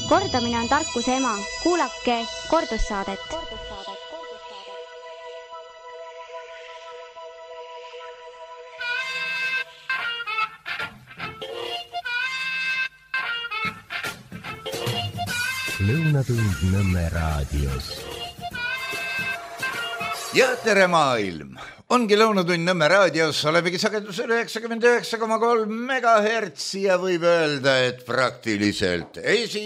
Kordamine on tarkuse ema. Kuulake kordussaadet. Lõunatund Nõmme raadios. Ja tere maailm! Ongi Lõunatund Nõmme raadios, olemegi sagedusel 99,3 MHz ja võib öelda, et praktiliselt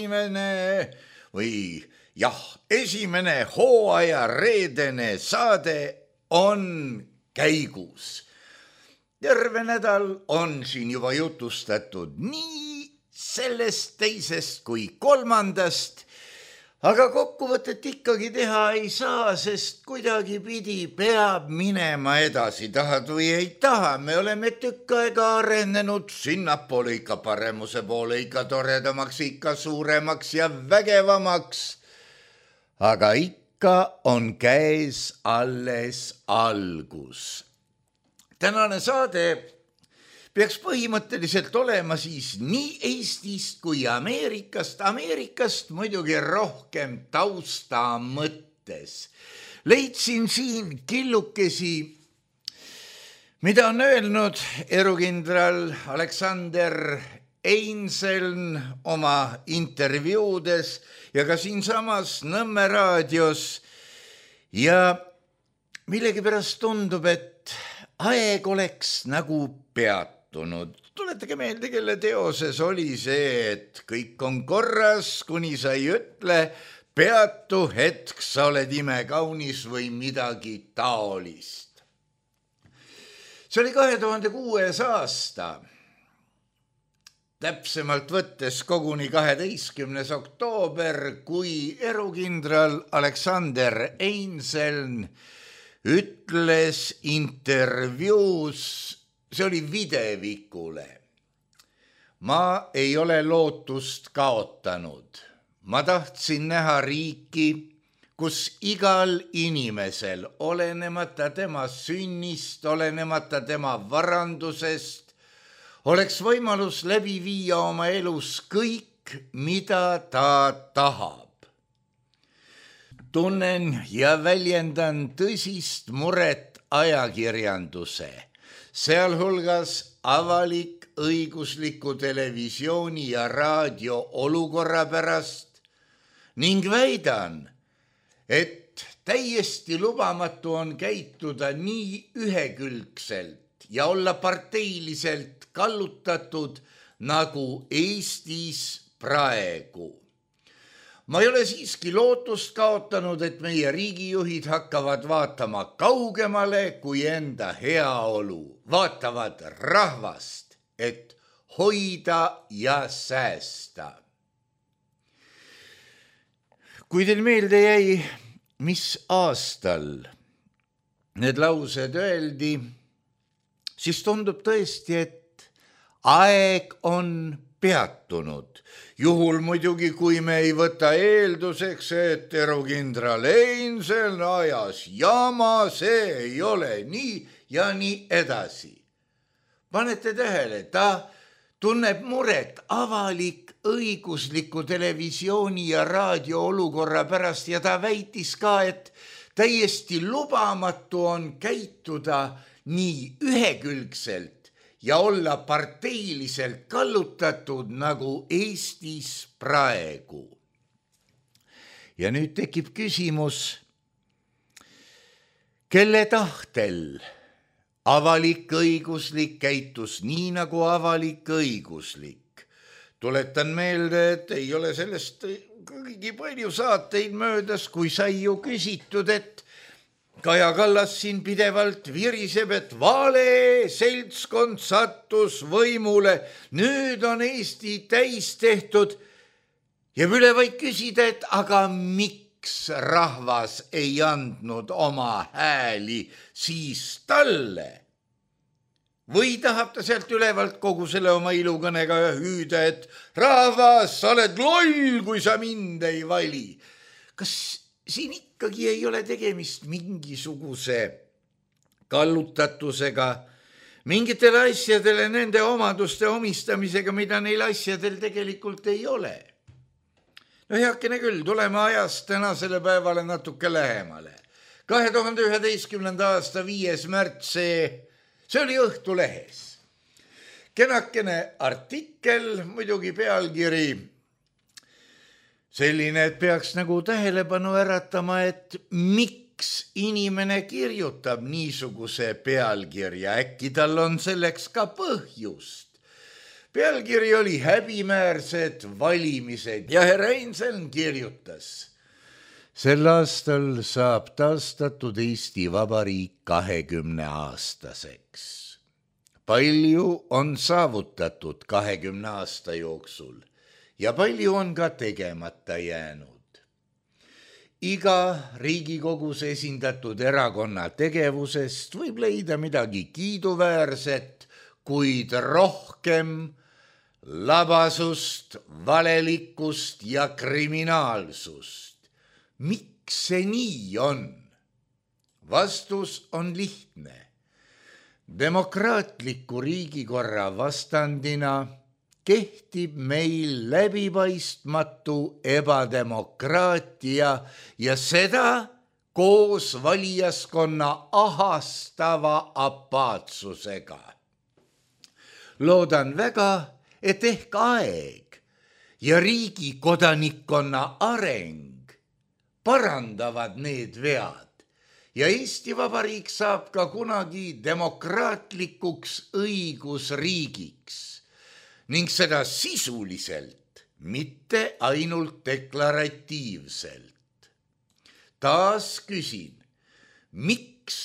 esimene hooaja reedene saade on käigus. Terve nädal on siin juba jutustatud nii sellest, teisest kui kolmandast, aga kokkuvõtet ikkagi teha ei saa, sest kuidagi pidi peab minema edasi, tahad või ei taha. Me oleme tükk aega arenenud sinnapoole, ikka paremuse poole, ikka toredamaks, ikka suuremaks ja vägevamaks. Aga ikka on käes alles algus. Tänane saade peaks põhimõtteliselt olema siis nii Eestist kui Ameerikast. Ameerikast muidugi rohkem tausta mõttes. Leidsin siin killukesi, mida on öelnud erukindral Alexander Einseln oma intervjuudes ja ka siinsamas Nõmme raadios. Ja millegipärast tundub, et aeg oleks nagu peatunud. Tuletage meelde, kelle teoses oli see, et kõik on korras, kuni sa ei ütle, peatu hetk, sa oled imekaunis või midagi taolist. See oli 2006. aasta. Täpsemalt võttes koguni 12. oktoober, kui erukindral Alexander Einseln ütles intervjuus, see oli Videvikule. Ma ei ole lootust kaotanud. Ma tahtsin näha riiki, kus igal inimesel, olenemata tema sünnist, olenemata tema varandusest, oleks võimalus läbi viia oma elus kõik, mida ta tahab. Tunnen ja väljendan tõsist muret ajakirjanduse, sealhulgas avalik-õigusliku televisiooni ja raadio olukorra pärast ning väidan, et täiesti lubamatu on käituda nii ühekülgselt ja olla parteiliselt kallutatud nagu Eestis praegu. Ma ei ole siiski lootust kaotanud, et meie riigijuhid hakkavad vaatama kaugemale kui enda heaolu. Vaatavad rahvast, et hoida ja säästa. Kui teil meelde jäi, mis aastal need laused öeldi, siis tundub tõesti, et aeg on peatunud. Juhul muidugi, kui me ei võta eelduseks, et erukindral Einseln ajas jama, see ei ole nii ja nii edasi. Panete tähele, ta tunneb muret avalik-õigusliku televisiooni ja raadio olukorra pärast ja ta väitis ka, et täiesti lubamatu on käituda nii ühekülgselt ja olla parteiliselt kallutatud nagu Eestis praegu. Ja nüüd tekib küsimus, kelle tahtel avalik-õiguslik käitus nii nagu avalik-õiguslik. Tuletan meelde, et ei ole sellest kõigi palju saateid möödas, kui sai ju küsitud, et Kaja Kallas siin pidevalt viriseb, et vale seltskond sattus võimule. Nüüd on Eesti täis tehtud. Ja üle vaid küsida, et aga miks rahvas ei andnud oma hääli siis talle? Või tahab ta sealt ülevalt kogu selle oma ilukõnega hüüda, et rahvas, sa oled loll, kui sa mind ei vali. Kas siin ikkagi ei ole tegemist mingisuguse kallutatusega, mingitele asjadele nende omaduste omistamisega, mida neil asjadel tegelikult ei ole. No heakene küll, tuleme ajast tänasele päevale natuke lähemale. 2011. aasta 5. märts, see oli Õhtulehes. Kenakene artikkel, muidugi pealkiri selline, et peaks nagu tähelepanu äratama, et miks inimene kirjutab niisuguse pealkirja, äkki tal on selleks ka põhjust. Pealkiri oli häbimäärsed valimised ja härra Reinsalu kirjutas: sel aastal saab taastatud Eesti Vabariik 20-aastaseks. Palju on saavutatud 20 aasta jooksul ja palju on ka tegemata jäänud. Iga Riigikogus esindatud erakonna tegevusest võib leida midagi kiiduväärset, kuid rohkem labasust, valelikkust ja kriminaalsust. Miks see nii on? Vastus on lihtne. Demokraatliku riigikorra vastandina kehtib meil läbipaistmatu ebademokraatia ja seda koos valijaskonna ahastava apaatsusega. Loodan väga, et ehk aeg ja riigi kodanikkonna areng parandavad need vead ja Eesti Vabariik saab ka kunagi demokraatlikuks õigusriigiks ning seda sisuliselt, mitte ainult deklaratiivselt. Taas küsin, miks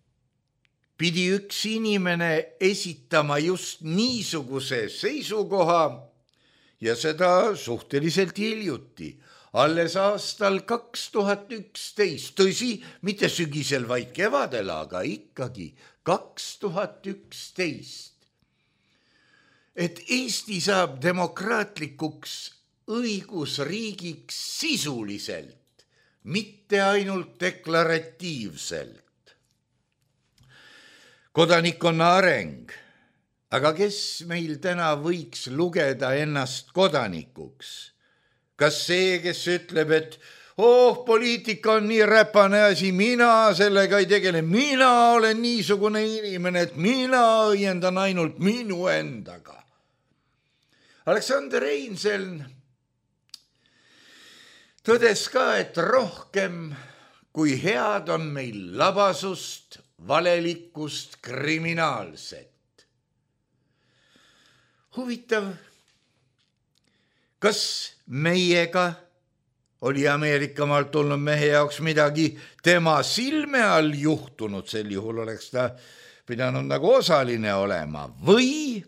pidi üks inimene esitama just niisuguse seisukoha ja seda suhteliselt hiljuti, alles aastal 2011, tõsi, mitte sügisel, vaid kevadel, aga ikkagi 2011. Et Eesti saab demokraatlikuks õigusriigiks sisuliselt, mitte ainult deklaratiivselt. Kodanikkonna areng, aga kes meil täna võiks lugeda ennast kodanikuks? Kas see, kes ütleb, et poliitika on nii räpane asi, mina sellega ei tegele, mina olen niisugune inimene, et mina õiendan ainult minu endaga. Alexander Reinsalu tõdes ka, et rohkem kui head on meil labasust, valelikkust, kriminaalset. Huvitav, kas meiega oli Ameerikamaalt tulnud mehe jaoks midagi tema silme all juhtunud, sel juhul oleks ta pidanud nagu osaline olema, või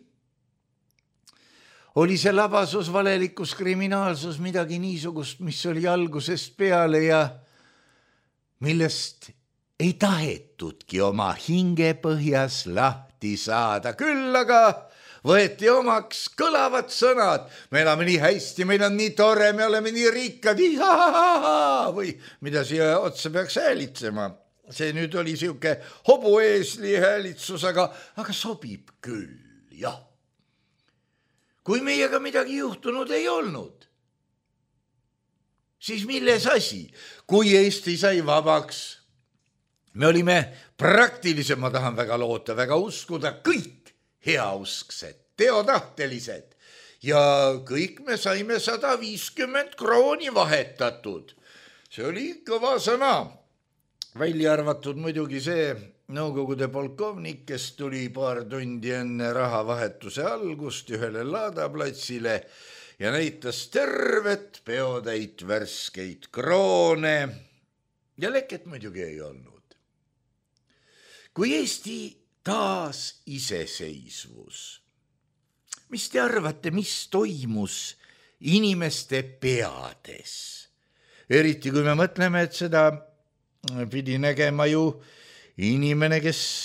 oli see labasus, valelikkus, kriminaalsus midagi niisugust, mis oli algusest peale ja millest ei tahetudki oma hingepõhjas lahti saada, küll aga võeti omaks kõlavad sõnad. Me elame nii hästi, meil on nii tore, me oleme nii rikkad, või mida siia otsa peaks häälitsema. See nüüd oli siuke hobueesli häälitsus, aga sobib küll, jah. Kui meiega midagi juhtunud ei olnud, siis milles asi? Kui Eesti sai vabaks, me olime praktiliselt, ma tahan väga loota, väga uskuda, kõik heausksed, teotahtelised ja kõik me saime 150 krooni vahetatud. See oli kõva sõna, välja arvatud muidugi see Nõukogude polkovnik, kes tuli paar tundi enne rahavahetuse algust ühele laadaplatsile ja näitas tervet peotäit värskeid kroone ja leket muidugi ei olnud. Kui Eesti taas iseseisvus, mis te arvate, mis toimus inimeste peades? Eriti kui me mõtleme, et seda pidi nägema ju inimene,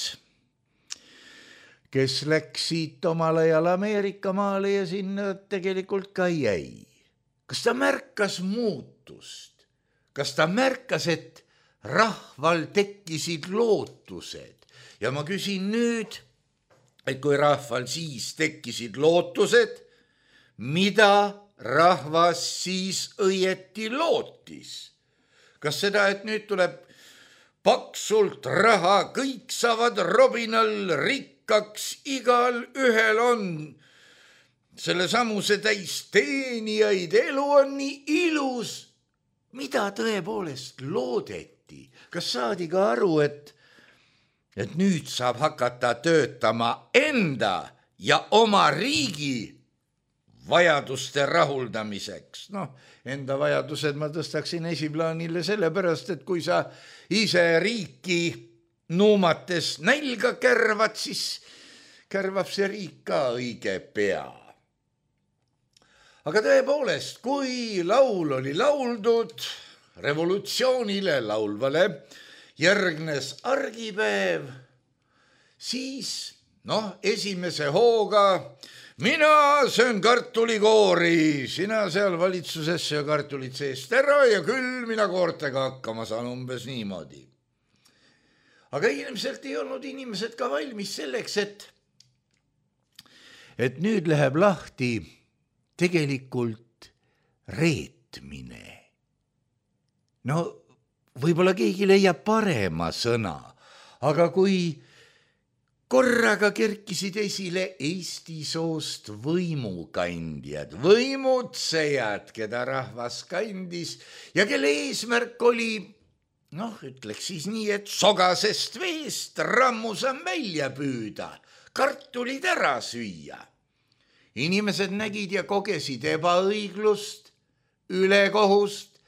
kes läks siit omal ajal Ameerika maale ja sinna tegelikult ka jäi. Kas ta märkas muutust? Kas ta märkas, et rahval tekkisid lootused? Ja ma küsin nüüd, et kui rahval siis tekkisid lootused, mida rahvas siis õieti lootis? Kas seda, et nüüd tuleb paksult raha, kõik saavad robinal rikkaks, igal ühel on selle samuse täis teenijaid, elu on nii ilus. Mida tõepoolest loodeti? Kas saadi ka aru, et nüüd saab hakata töötama enda ja oma riigi vajaduste rahuldamiseks? Enda vajadused ma tõstaksin esiplaanile sellepärast, et kui sa ise riiki nuumates nälga kärvad, siis kärvab see riik ka õige pea. Aga tõepoolest, kui laul oli lauldud, revolutsioonile laulvale järgnes argipäev, siis esimese hooga mina söön kartulikoori, sina seal valitsuses söö kartulit seest ära ja küll mina koortega hakkama saan, umbes niimoodi. Aga ilmselt ei olnud inimesed ka valmis selleks, et nüüd läheb lahti tegelikult reetmine. Võib-olla keegi leiab parema sõna, aga kui korraga kerkisid esile Eesti soost võimukandjad, võimutsejad, keda rahvas kandis ja kelle eesmärk oli, ütleks siis nii, et sogasest veest rammusam välja püüda, kartulid ära süüa. Inimesed nägid ja kogesid ebaõiglust, ülekohust,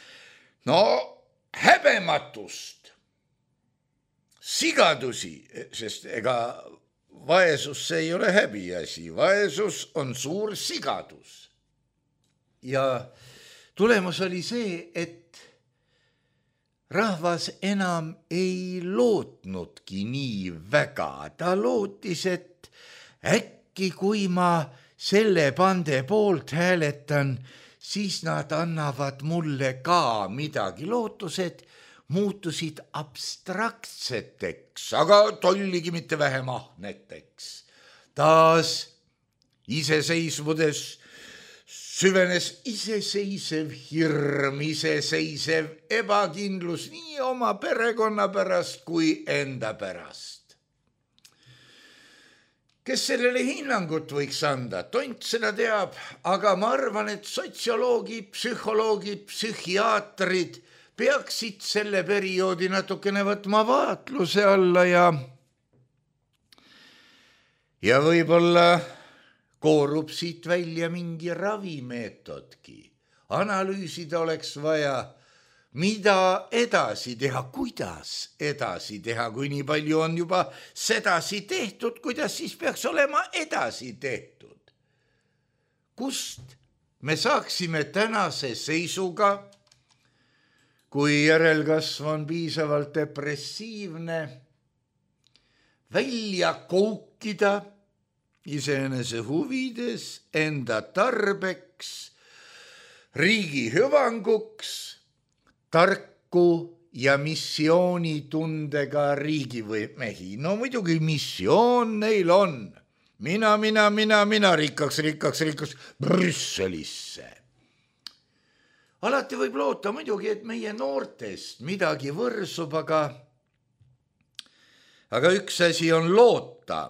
häbematust, sigadusi, sest ega vaesus see ei ole häbiasi, vaesus on suur sigadus. Ja tulemus oli see, et rahvas enam ei lootnudki nii väga. Ta lootis, et äkki kui ma selle pande poolt hääletan, siis nad annavad mulle ka midagi. Lootused muutusid abstraktseteks, aga tolligi mitte vähem ahneteks. Taas iseseisvudes süvenes iseseisev hirm, iseseisev ebakindlus nii oma perekonna pärast kui enda pärast. Kes sellele hinnangut võiks anda? Tont seda teab, aga ma arvan, et sotsioloogid, psühholoogid, psühhiaatrid peaksid selle perioodi natukene võtma vaatluse alla ja võib-olla koorub siit välja mingi ravimeetodki. Analüüsida oleks vaja, mida edasi teha, kuidas edasi teha, kui nii palju on juba sedasi tehtud, kuidas siis peaks olema edasi tehtud. Kust me saaksime tänase seisuga, kui järelkasv on piisavalt depressiivne, välja koukida iseenese huvides, enda tarbeks, riigi hüvanguks, tarku ja missioonitundega riigimehi. Muidugi missioon neil on. Mina, rikkaks Brüsselisse. Alati võib loota muidugi, et meie noortest midagi võrsub, aga üks asi on loota.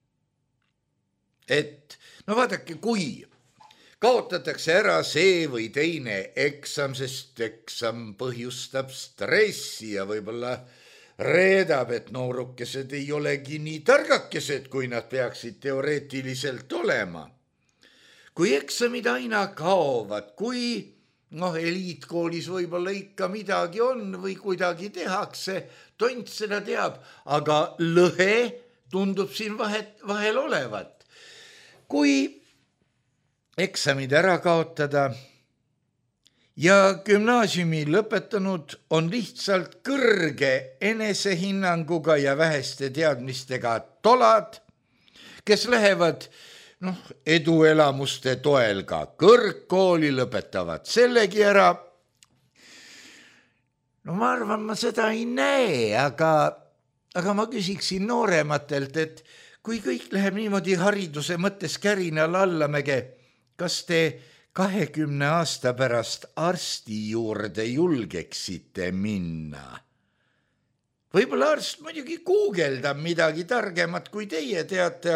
Et, vaadake, kui kaotatakse ära see või teine eksam, sest eksam põhjustab stressi ja võib-olla reedab, et noorukesed ei olegi nii targakesed, kui nad peaksid teoreetiliselt olema. Kui eksamid aina kaovad, kui eliitkoolis võib-olla ikka midagi on või kuidagi tehakse, tont seda teab, aga lõhe tundub siin vahel olevat. Kui eksamid ära kaotada ja gümnaasiumi lõpetanud on lihtsalt kõrge enesehinnanguga ja väheste teadmistega tolad, kes lähevad eduelamuste toel ka kõrgkooli, lõpetavad sellegi ära. Ma arvan, ma seda ei näe, aga ma küsiksin noorematelt, et kui kõik läheb niimoodi hariduse mõttes kärinal allamäge, kas te 20 aasta pärast arsti juurde julgeksite minna? Võib-olla arst muidugi guugeldab midagi targemat, kui teie teate,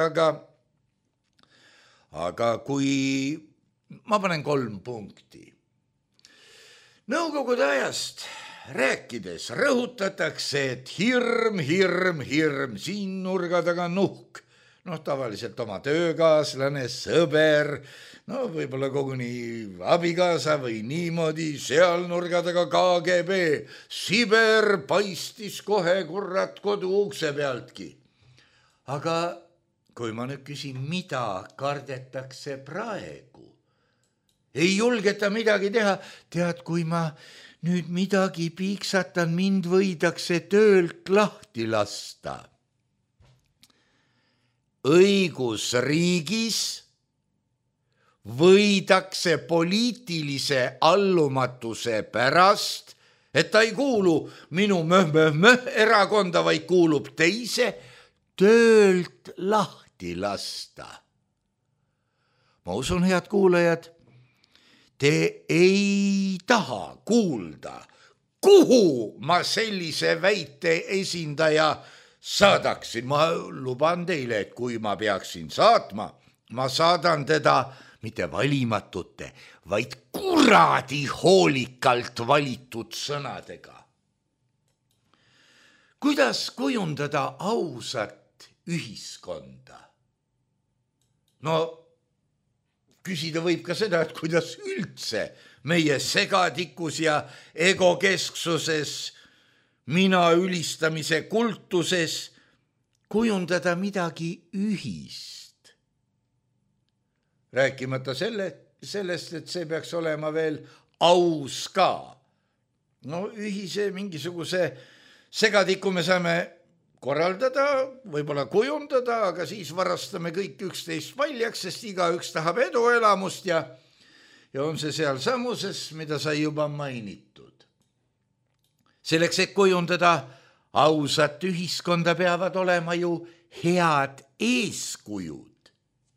aga kui ma panen 3 punkti. Nõukogude ajast rääkides rõhutatakse, et hirm, siin nurga taga nuhk. Tavaliselt oma töökaaslane, sõber, võib-olla koguni abikaasa või niimoodi, seal nurga taga KGB. Siber paistis kohe kurat kodu ukse pealtki. Aga kui ma nüüd küsin, mida kardetakse praegu? Ei julgeta midagi teha. Tead, kui ma nüüd midagi piiksatan, mind võidakse töölt lahti lasta. Õigusriigis võidakse poliitilise allumatuse pärast, et ta ei kuulu minu erakonda, vaid kuulub teise, töölt lahti lasta. Ma usun, head kuulajad, te ei taha kuulda, kuhu ma sellise väite esindaja saadaksin. Ma luban teile, et kui ma peaksin saatma, ma saadan teda mitte valimatute, vaid kuradi hoolikalt valitud sõnadega. Kuidas kujundada ausat ühiskonda? Küsida võib ka seda, et kuidas üldse meie segadikus ja egokesksuses, mina ülistamise kultuses kujundada midagi ühist. Rääkimata sellest, et see peaks olema veel aus ka. Ühise mingisuguse segadiku me saame korraldada, võib-olla kujundada, aga siis varastame kõik üksteist paljaks, sest igaüks tahab eduelamust ja on see seal samuses, mida sai juba mainitud. Selleks, et kujundada ausat ühiskonda, peavad olema ju head eeskujud.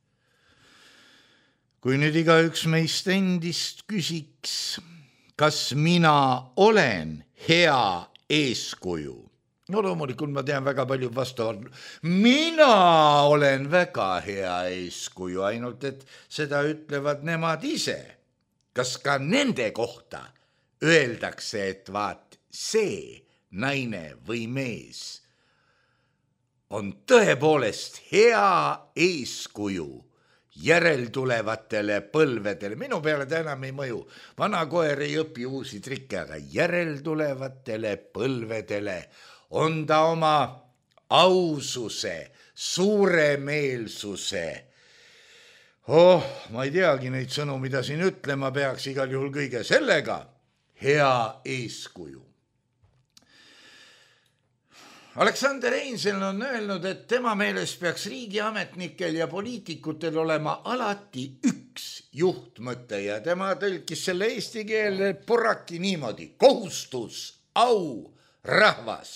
Kui nüüd igaüks meist endist küsiks, kas mina olen hea eeskuju? Loomulikult ma tean väga palju vastavalt. Mina olen väga hea eeskuju, ainult et seda ütlevad nemad ise. Kas ka nende kohta öeldakse, et vaat see naine või mees on tõepoolest hea eeskuju järeltulevatele põlvedele. Minu peale ta enam ei mõju. Vana koer ei õpi uusi trikke, aga järeltulevatele põlvedele on ta oma aususe, suuremeelsuse. Ma ei teagi neid sõnu, mida siin ütlema peaks, igal juhul kõige sellega hea eeskuju. Aleksander Einzel on öelnud, et tema meeles peaks riigiametnikel ja poliitikutel olema alati üks juhtmõte ja tema tõlkis selle eesti keele porraki niimoodi: kohustus, au, rahvas.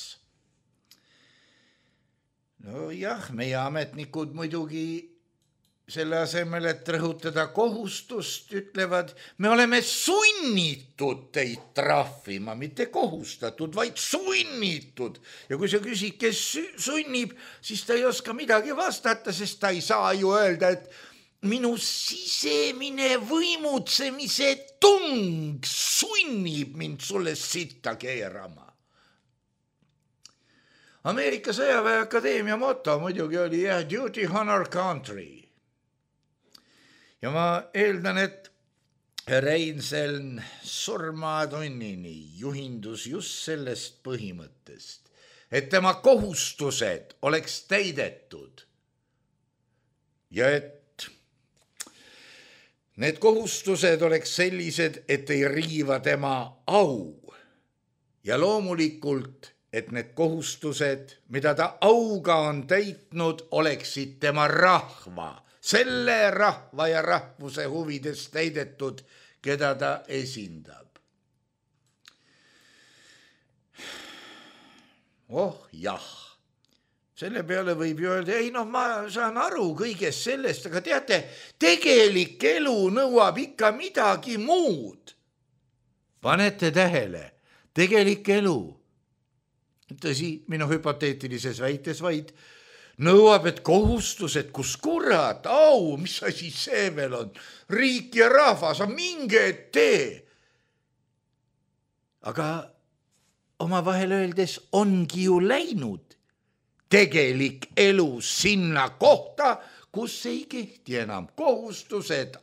Jah, meie ametnikud muidugi selle asemel, et rõhutada kohustust, ütlevad, me oleme sunnitud teid trahvima, mitte kohustatud, vaid sunnitud. Ja kui sa küsid, kes sunnib, siis ta ei oska midagi vastata, sest ta ei saa ju öelda, et minu sisemine võimutsemise tung sunnib mind sulle sitta keerama. Ameerika sõjaväeakadeemia moto muidugi oli duty, honor, country. Ja ma eeldan, et Einzel surmatunnini juhindus just sellest põhimõttest, et tema kohustused oleks täidetud ja et need kohustused oleks sellised, et ei riiva tema au ja loomulikult, et need kohustused, mida ta auga on täitnud, oleksid tema rahva, selle rahva ja rahvuse huvides täidetud, keda ta esindab. Jah, selle peale võib ju öelda, ei noh, ma saan aru kõigest sellest, aga teate, tegelik elu nõuab ikka midagi muud. Panete tähele, tegelik elu, tõsi, minu hüpoteetilises väites vaid, nõuab, et kohustused, kus kurat, mis asi see veel on, riik ja rahvas, minge tee. Aga omavahel öeldes ongi ju läinud tegelik elu sinna kohta, kus ei kehti enam kohustused,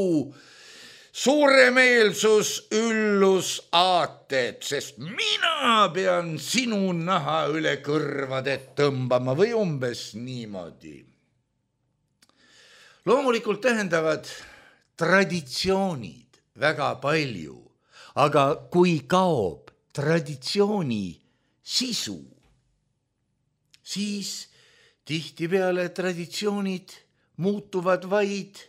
suuremeelsus, üllus, aated, sest mina pean sinu naha üle kõrvade tõmbama või umbes niimoodi. Loomulikult tähendavad traditsioonid väga palju, aga kui kaob traditsiooni sisu, siis tihtipeale traditsioonid muutuvad vaid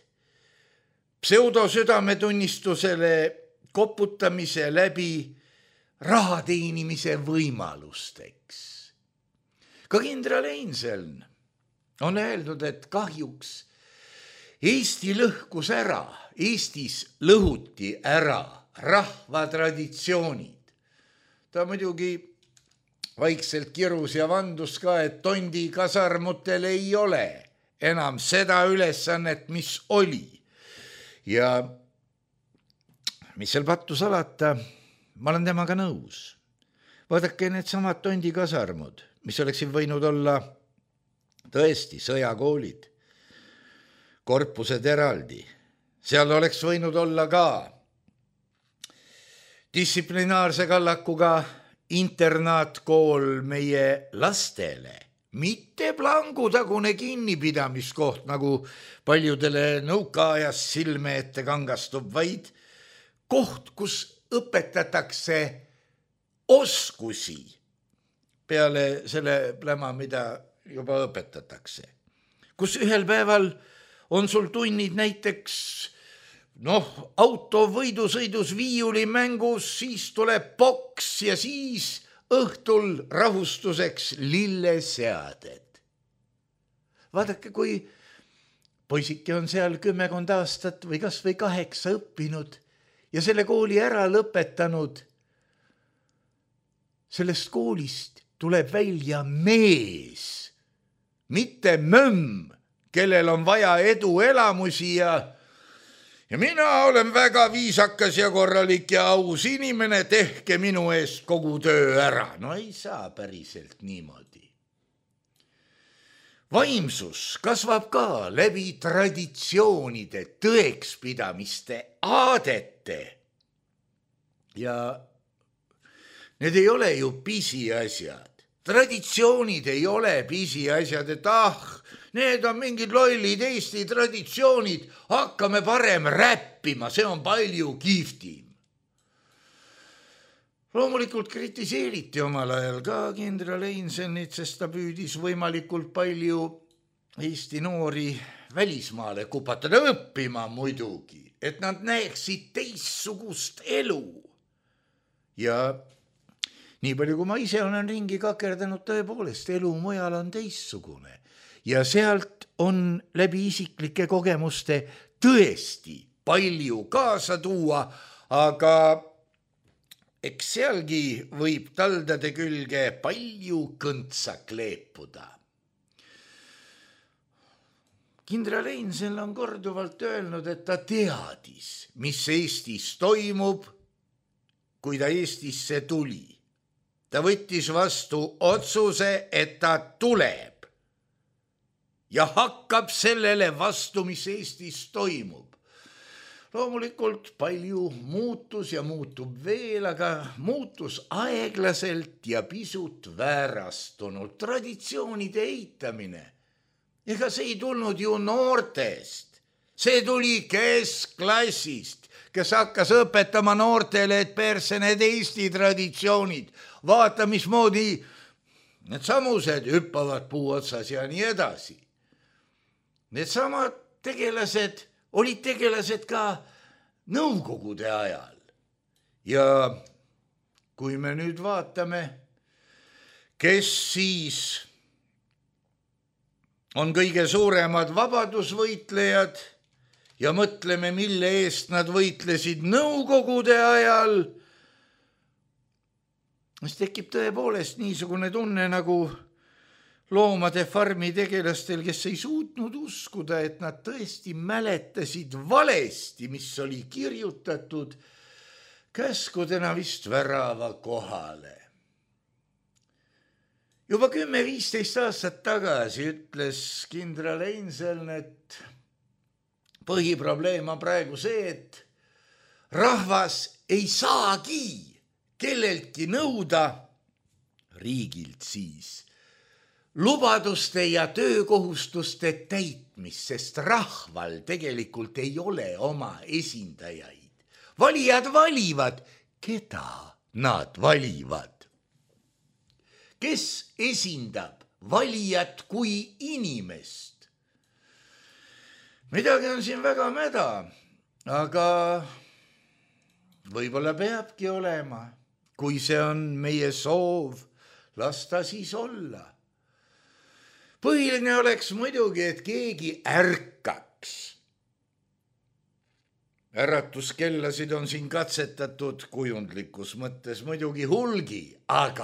pseudosüdametunnistusele koputamise läbi raha teenimise võimalusteks. Ka kindral Einseln on öeldud, et kahjuks Eesti lõhkus ära, Eestis lõhuti ära rahva traditsioonid. Ta muidugi vaikselt kirus ja vandus ka, et Tondi kasarmutel ei ole enam seda ülesannet, mis oli. Ja mis seal pattu salata, ma olen temaga nõus. Vaadake need samad Tondi kasarmud, mis oleksid võinud olla tõesti sõjakoolid, korpused eraldi. Seal oleks võinud olla ka distsiplinaarse kallakuga internaatkool meie lastele, mitte plangutagune kinnipidamiskoht, nagu paljudele nõukaajas silme ette kangastub, vaid koht, kus õpetatakse oskusi peale selle pläma, mida juba õpetatakse. Kus ühel päeval on sul tunnid näiteks auto võidusõidus viiulimängus, siis tuleb boks ja siis õhtul rahustuseks lilleseaded. Vaadake, kui poisike on seal 10 aastat või kas või 8 õppinud ja selle kooli ära lõpetanud, sellest koolist tuleb välja mees, mitte mömm, kellel on vaja eduelamusi ja mina olen väga viisakas ja korralik ja aus inimene, tehke minu eest kogu töö ära. No ei saa päriselt niimoodi. Vaimsus kasvab ka läbi traditsioonide, tõekspidamiste, aadete. Ja need ei ole ju pisiasjad. Traditsioonid ei ole pisiasjad, et need on mingid lollid Eesti traditsioonid, hakkame parem räppima, see on palju kihvtim. Loomulikult kritiseeriti omal ajal ka kindral Einselnit, sest ta püüdis võimalikult palju Eesti noori välismaale kupatada õppima muidugi, et nad näeksid teistsugust elu. Ja nii palju, kui ma ise olen ringi kakerdanud, tõepoolest elu mujal on teistsugune. Ja sealt on läbi isiklike kogemuste tõesti palju kaasa tuua, aga eks sealgi võib taldade külge palju kõntsa kleepuda. Kindral Einseln on korduvalt öelnud, et ta teadis, mis Eestis toimub, kui ta Eestisse tuli. Ta võttis vastu otsuse, et ta tuleb ja hakkab sellele vastu, mis Eestis toimub. Loomulikult palju muutus ja muutub veel, aga muutus aeglaselt ja pisut väärastunult. Traditsioonide eitamine. Ega see ei tulnud ju noortest. See tuli keskklassist, kes hakkas õpetama noortele, et perse need Eesti traditsioonid. Vaata, mismoodi need samused hüppavad puu otsas ja nii edasi. Need samad tegelased olid tegelased ka nõukogude ajal. Ja kui me nüüd vaatame, kes siis on kõige suuremad vabadusvõitlejad ja mõtleme, mille eest nad võitlesid nõukogude ajal, siis tekib tõepoolest niisugune tunne nagu loomade farmi tegelastel, kes ei suutnud uskuda, et nad tõesti mäletasid valesti, mis oli kirjutatud käskudena vist värava kohale. Juba 10-15 aastat tagasi ütles kindral Einseln, et põhiprobleem on praegu see, et rahvas ei saagi kelleltki nõuda, riigilt siis, lubaduste ja töökohustuste täitmist, sest rahval tegelikult ei ole oma esindajaid. Valijad valivad, keda nad valivad. Kes esindab valijat kui inimest? Midagi on siin väga mäda, aga võib-olla peabki olema. Kui see on meie soov, las ta siis olla. Põhiline oleks muidugi, et keegi ärkaks. Äratuskellasid on siin katsetatud kujundlikus mõttes muidugi hulgi, aga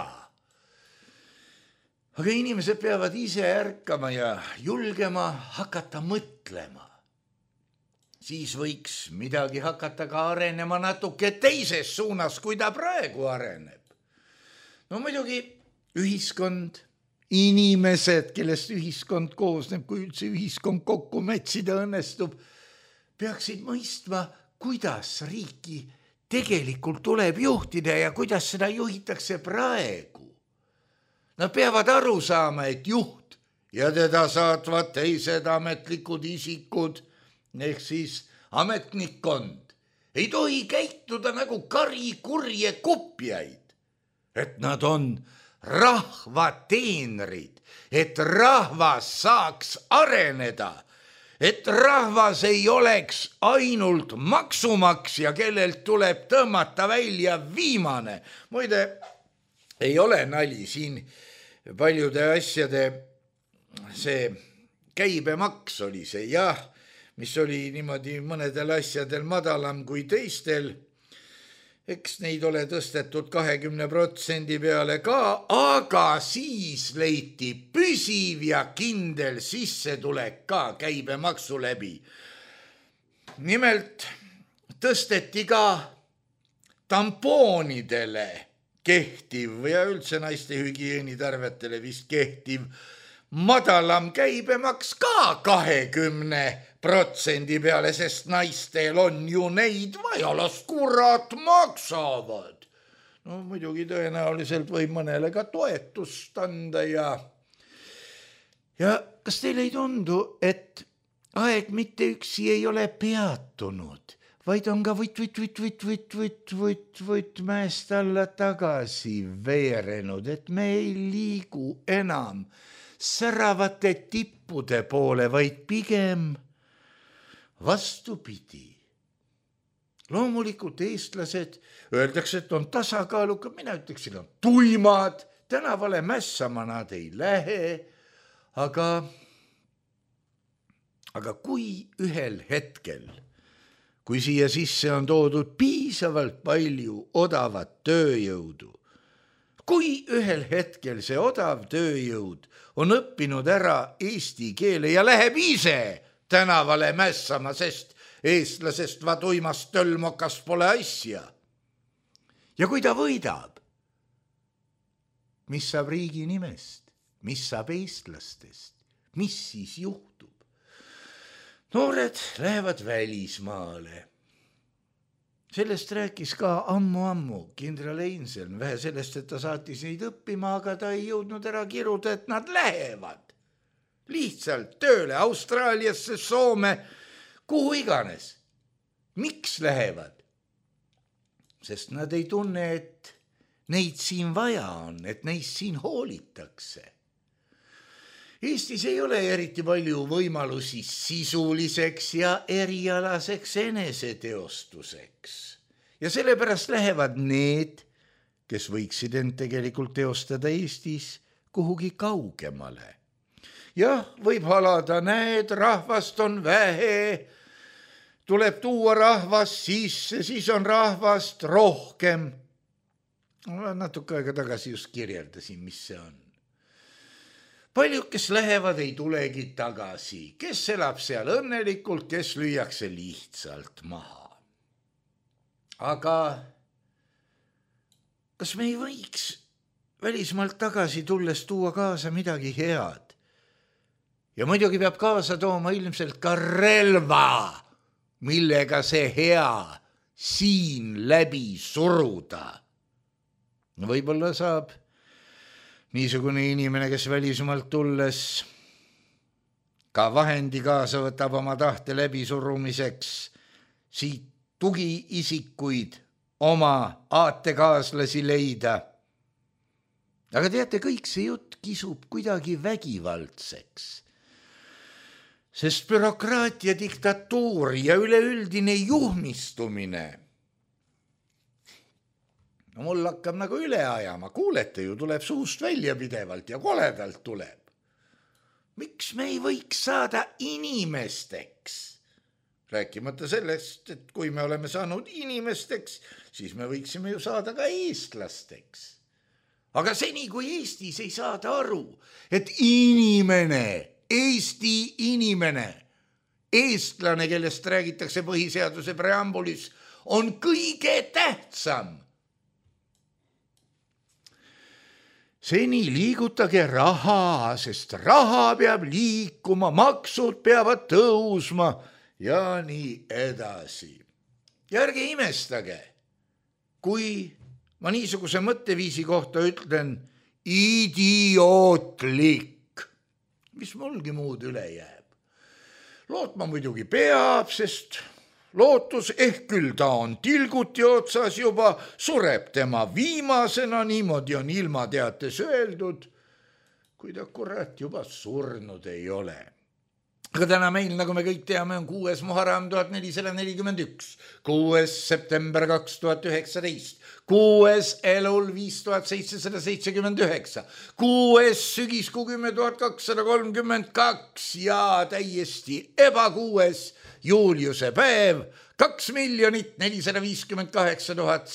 inimesed peavad ise ärkama ja julgema hakata mõtlema. Siis võiks midagi hakata ka arenema natuke teises suunas, kui ta praegu areneb. No muidugi ühiskond, inimesed, kellest ühiskond koosneb, kui üldse ühiskond kokku mätsida õnnestub, peaksid mõistma, kuidas riiki tegelikult tuleb juhtida ja kuidas seda juhitakse praegu. Nad peavad aru saama, et juht ja teda saatvad teised ametlikud isikud, ehk siis ametnikkond, ei tohi käituda nagu karikurje kopjaid, et nad on rahva teenrid, et rahvas saaks areneda, et rahvas ei oleks ainult maksumaksja, kellelt tuleb tõmmata välja viimane. Muide, ei ole nali siin paljude asjade, see käibemaks oli see, jah, mis oli niimoodi mõnedel asjadel madalam kui teistel. Eks neid ole tõstetud 20% peale ka, aga siis leiti püsiv ja kindel sissetulek ka käibemaksu läbi. Nimelt tõsteti ka tampoonidele kehtiv ja üldse naiste hügieenitarvetele vist kehtiv madalam käibemaks ka 20% peale, sest naistel on ju neid vaja, las kurat maksavad. No muidugi tõenäoliselt võib mõnele ka toetust anda ja kas teile ei tundu, et aeg mitte üksi ei ole peatunud, vaid on ka võt mäest alla tagasi veerenud, et me ei liigu enam säravate tippude poole, vaid pigem vastupidi. Loomulikult eestlased öeldakse, et on tasakaalukad, mina ütleksin, on tuimad, tänavale mässama nad ei lähe, aga kui ühel hetkel, kui siia sisse on toodud piisavalt palju odavat tööjõudu, kui ühel hetkel see odav tööjõud on õppinud ära eesti keele ja läheb ise tänavale mässama, sest eestlasest tuimast tölmokast pole asja. Ja kui ta võidab, mis saab riigi nimest, mis saab eestlastest, mis siis juhtub? Noored lähevad välismaale. Sellest rääkis ka ammu kindral Einseln, vähe sellest, et ta saatis neid õppima, aga ta ei jõudnud ära kiruda, et nad lähevad lihtsalt tööle Austraaliasse, Soome, kuhu iganes. Miks lähevad? Sest nad ei tunne, et neid siin vaja on, et neist siin hoolitakse. Eestis ei ole eriti palju võimalusi sisuliseks ja erialaseks eneseteostuseks. Ja sellepärast lähevad need, kes võiksid end tegelikult teostada Eestis, kuhugi kaugemale. jah, võib halada, näed, rahvast on vähe, tuleb tuua rahvast sisse, siis on rahvast rohkem. Natuke aega tagasi just kirjeldasin, mis see on. Paljud, kes lähevad, ei tulegi tagasi, kes elab seal õnnelikult, kes lüüakse lihtsalt maha. Aga kas me ei võiks välismaalt tagasi tulles tuua kaasa midagi head? Ja muidugi peab kaasa tooma ilmselt ka relva, millega see hea siin läbi suruda. Võib-olla saab niisugune inimene, kes välismaalt tulles ka vahendi kaasa võtab oma tahte läbisurumiseks, siit tugiisikuid, oma aatekaaslasi leida. Aga teate, kõik see jutt kisub kuidagi vägivaldseks, sest bürokraatia, diktatuur ja üleüldine juhmistumine, no mul hakkab nagu üle ajama, kuulete ju, tuleb suust välja pidevalt ja koledalt tuleb. Miks me ei võiks saada inimesteks? Rääkimata sellest, et kui me oleme saanud inimesteks, siis me võiksime ju saada ka eestlasteks. Aga seni, kui Eestis ei saada aru, et inimene, Eesti inimene, eestlane, kellest räägitakse põhiseaduse preambulis, on kõige tähtsam. Seni liigutage raha, sest raha peab liikuma, maksud peavad tõusma ja nii edasi. Ja ärge imestage, kui ma niisuguse mõtteviisi kohta ütlen idiootlik, mis mulgi muud üle jääb. Lootma muidugi peab, sest lootus ehk küll ta on tilguti otsas juba, sureb tema viimasena, niimoodi on ilmateates öeldud, kui ta kurat juba surnud ei ole. Aga täna meil, nagu me kõik teame, on 6. Muharram 1441, 6. september 2019, 6. Elul 5779, 6. sügiskuu 10.232 ja täiesti ebakuues Juliuse päev 2 458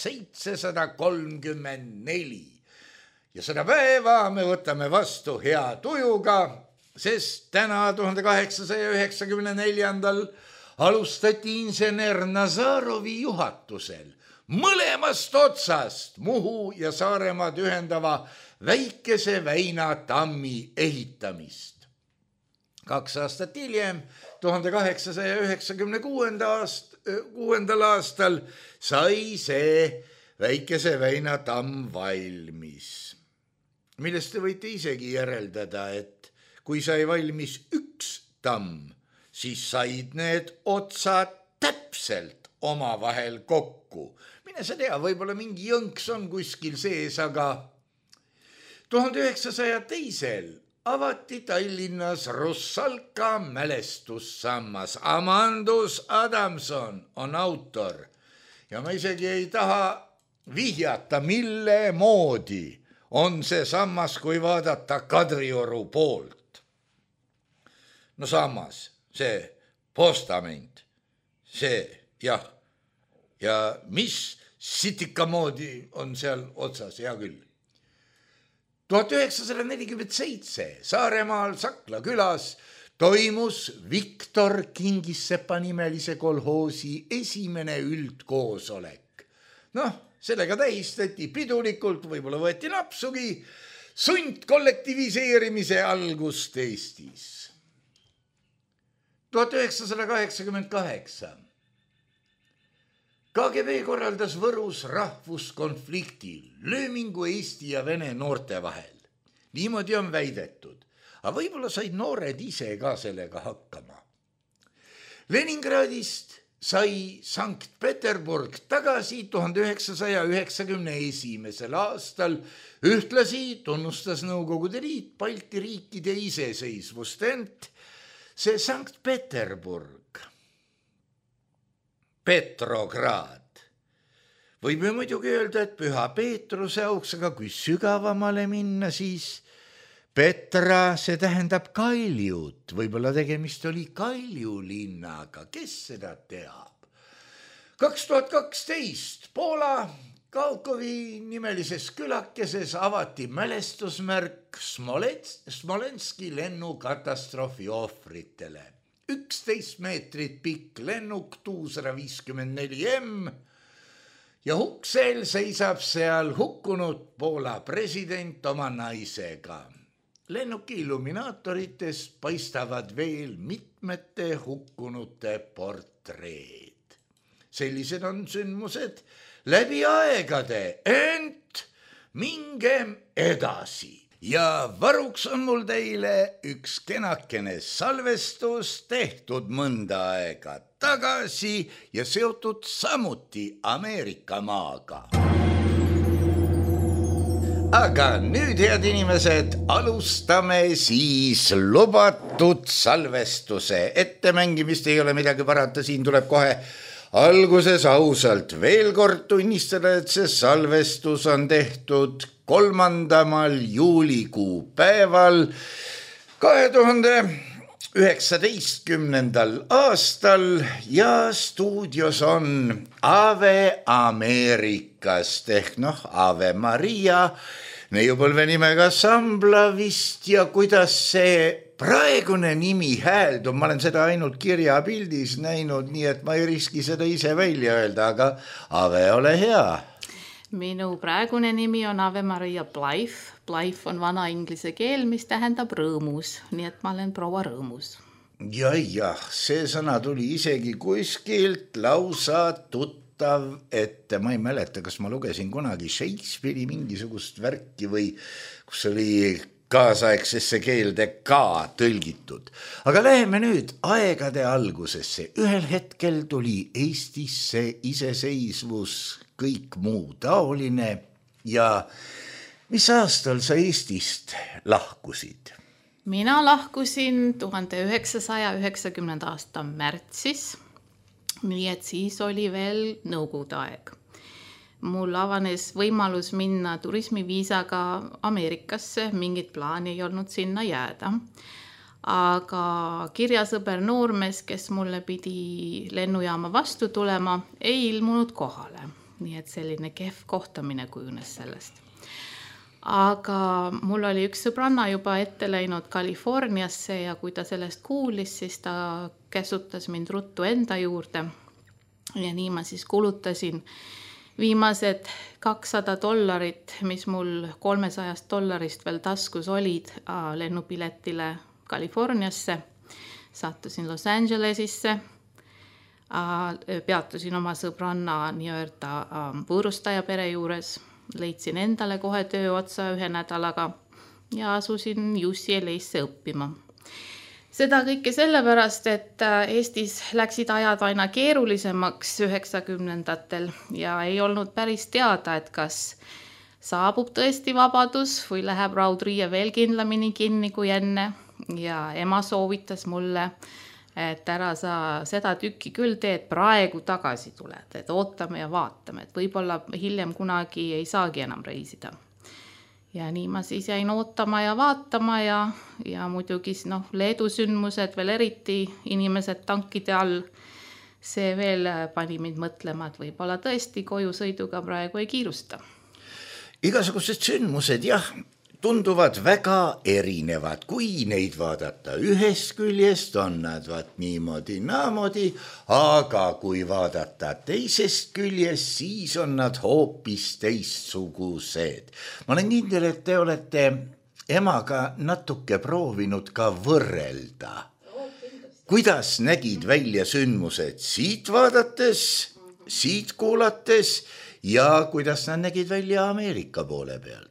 734. Ja seda päeva me võtame vastu hea tujuga, sest täna 1894. alustati insener Nazarovi juhatusel mõlemast otsast Muhu ja Saaremaad ühendava väikese Väina tammi ehitamist. 2 aastat hiljem, 1896. aastal sai see väikese Väina tamm valmis, millest te võite isegi järeldada, et kui sai valmis üks tamm, siis said need otsad täpselt omavahel kokku. Mine sa tea, võib-olla mingi jõnks on kuskil sees, aga 1902. avati Tallinnas Russalka mälestussammas. Amandus Adamson on autor ja ma isegi ei taha vihjata, mille moodi on see sammas, kui vaadata Kadrioru poolt. No sammas, see postament, see jah, ja mis sitika moodi on seal otsas, hea küll. 1947 Saaremaal Sakla külas toimus Viktor Kingissepa nimelise kolhoosi esimene üldkoosolek. Noh, sellega tähistati pidulikult, võib-olla võeti napsugi, sundkollektiviseerimise algust Eestis. 1988 KGB korraldas Võrus rahvuskonflikti, löömingu Eesti ja Vene noorte vahel. Niimoodi on väidetud, aga võib-olla said noored ise ka sellega hakkama. Leningradist sai Sankt Peterburg tagasi 1991. aastal. Ühtlasi tunnustas Nõukogude Liit Balti riikide iseseisvust, ent see Sankt Peterburg, Petrograd, võib ju muidugi öelda, et Püha Peetruse auks, aga kui sügavamale minna, siis Petra, see tähendab Kaljut, võib-olla tegemist oli Kalju linnaga, kes seda teab? 2012 Poola Kaukovi nimelises külakeses avati mälestusmärk Smolenski lennukatastroofi ohvritele. 11 meetrit pikk lennuk, 254 M ja uksel seisab seal hukkunud Poola president oma naisega. Lennuki illuminaatorites paistavad veel mitmete hukkunute portreed. Sellised on sündmused läbi aegade, ent mingem edasi. Ja varuks on mul teile üks kenakene salvestus tehtud mõnda aega tagasi ja seotud samuti Ameerika maaga. Aga nüüd, head inimesed, alustame siis lubatud salvestuse. Ettemängimist ei ole midagi parata, siin tuleb kohe alguses ausalt veel kord tunnistada, et see salvestus on tehtud 3. juulikuu päeval 2019. aastal ja stuudios on Ave Amerikast ehk Ave Maria, neiupõlve nimega Sambla vist ja kuidas see praegune nimi hääldub, ma olen seda ainult kirjapildis näinud, nii et ma ei riski seda ise välja öelda, aga Ave, ole hea. Minu praegune nimi on Ave Maria Blythe. Blythe on vana inglise keel, mis tähendab rõõmus, nii et ma olen proua rõõmus. Ja, see sõna tuli isegi kuskilt lausa tuttav ette. Ma ei mäleta, kas ma lugesin kunagi Shakespeare'i mingisugust värki või kus oli kaasaegsesse keelde ka tõlgitud. Aga läheme nüüd aegade algusesse. Ühel hetkel tuli Eestisse iseseisvus, kõik muu taoline ja mis aastal sa Eestist lahkusid? Mina lahkusin 1990. aasta märtsis, nii et siis oli veel nõukogude aeg. Mul avanes võimalus minna turismiviisaga Ameerikasse, mingit plaani ei olnud sinna jääda. Aga kirjasõber noormees, kes mulle pidi lennujaama vastu tulema, ei ilmunud kohale. Nii et selline kehv kohtamine kujunes sellest. Aga mul oli üks sõbranna juba ette läinud Californiasse ja kui ta sellest kuulis, siis ta käsutas mind ruttu enda juurde. Ja nii ma siis kulutasin viimased $200, mis mul $300 veel taskus olid lennupiletile Californiasse. Sattusin Los Angelesisse, peatusin oma sõbranna nii-öelda võõrustaja pere juures, leidsin endale kohe töö otsa 1 nädalaga ja asusin UCLA-sse õppima. Seda kõike sellepärast, et Eestis läksid ajad aina keerulisemaks 90-ndatel ja ei olnud päris teada, et kas saabub tõesti vabadus või läheb raudriie veel kindlamini kinni kui enne. Ja ema soovitas mulle, et ära sa seda tükki küll teed, praegu tagasi tuled, et ootame ja vaatame, et võib-olla hiljem kunagi ei saagi enam reisida. Ja nii ma siis jäin ootama ja vaatama ja muidugi Leedu sündmused veel eriti, inimesed tankide all, see veel pani mind mõtlema, et võib-olla tõesti koju sõiduga praegu ei kiirusta. Igasugused sündmused, jah, tunduvad väga erinevad, kui neid vaadata ühest küljest, on nad niimoodi naamodi, aga kui vaadata teisest küljest, siis on nad hoopis teistsugused. Ma olen kindel, et te olete emaga natuke proovinud ka võrrelda. Kuidas nägid välja sündmused siit vaadates, siit kuulates ja kuidas nad nägid välja Ameerika poole pealt?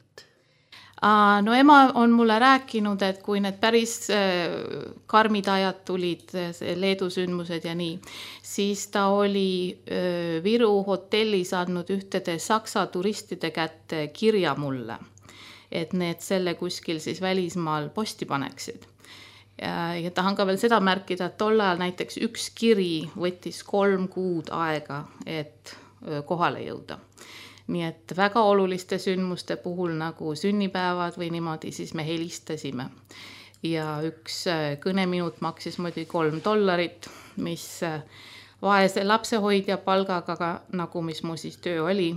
No ema on mulle rääkinud, et kui need päris karmid ajad tulid, Leedu sündmused ja nii, siis ta oli Viru hotellis andnud ühtede saksa turistide kätte kirja mulle, et need selle kuskil siis välismaal posti paneksid. Ja tahan ka veel seda märkida, et tol ajal näiteks üks kiri võttis 3 kuud aega, et kohale jõuda. Nii et väga oluliste sündmuste puhul nagu sünnipäevad või niimoodi, siis me helistasime. Ja üks kõneminut maksis muidugi $3, mis vaese lapsehoidja palgaga, nagu mis mu siis töö oli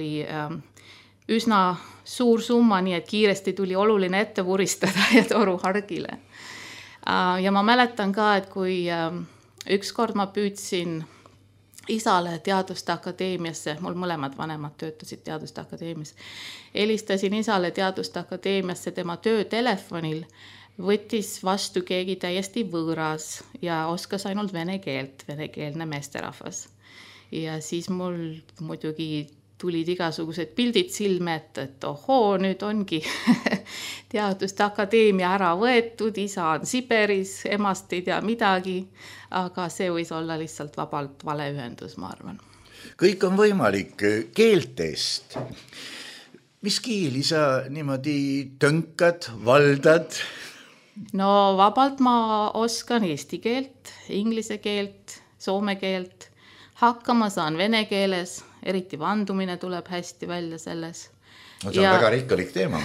üsna suur summa, nii et kiiresti tuli oluline ette vuristada ja toru hargile. Ja ma mäletan ka, et kui ükskord ma püüdsin isale Teaduste Akadeemiasse, mul mõlemad vanemad töötasid Teaduste Akadeemias, helistasin isale Teaduste Akadeemiasse tema töötelefonil, võttis vastu keegi täiesti võõras ja oskas ainult vene keelt, venekeelne meesterahvas. Ja siis mul muidugi tulid igasugused pildid silme, et ohoo, nüüd ongi Teaduste Akadeemia ära võetud, isa on Siberis, emast ei tea midagi, aga see võis olla lihtsalt vabalt valeühendus, ma arvan. Kõik on võimalik keeltest. Mis keeli sa niimoodi tõnkad, valdad? No vabalt ma oskan eesti keelt, inglise keelt, soome keelt, hakkama saan vene keeles, eriti vandumine tuleb hästi välja selles. No, see on väga rikkalik teema.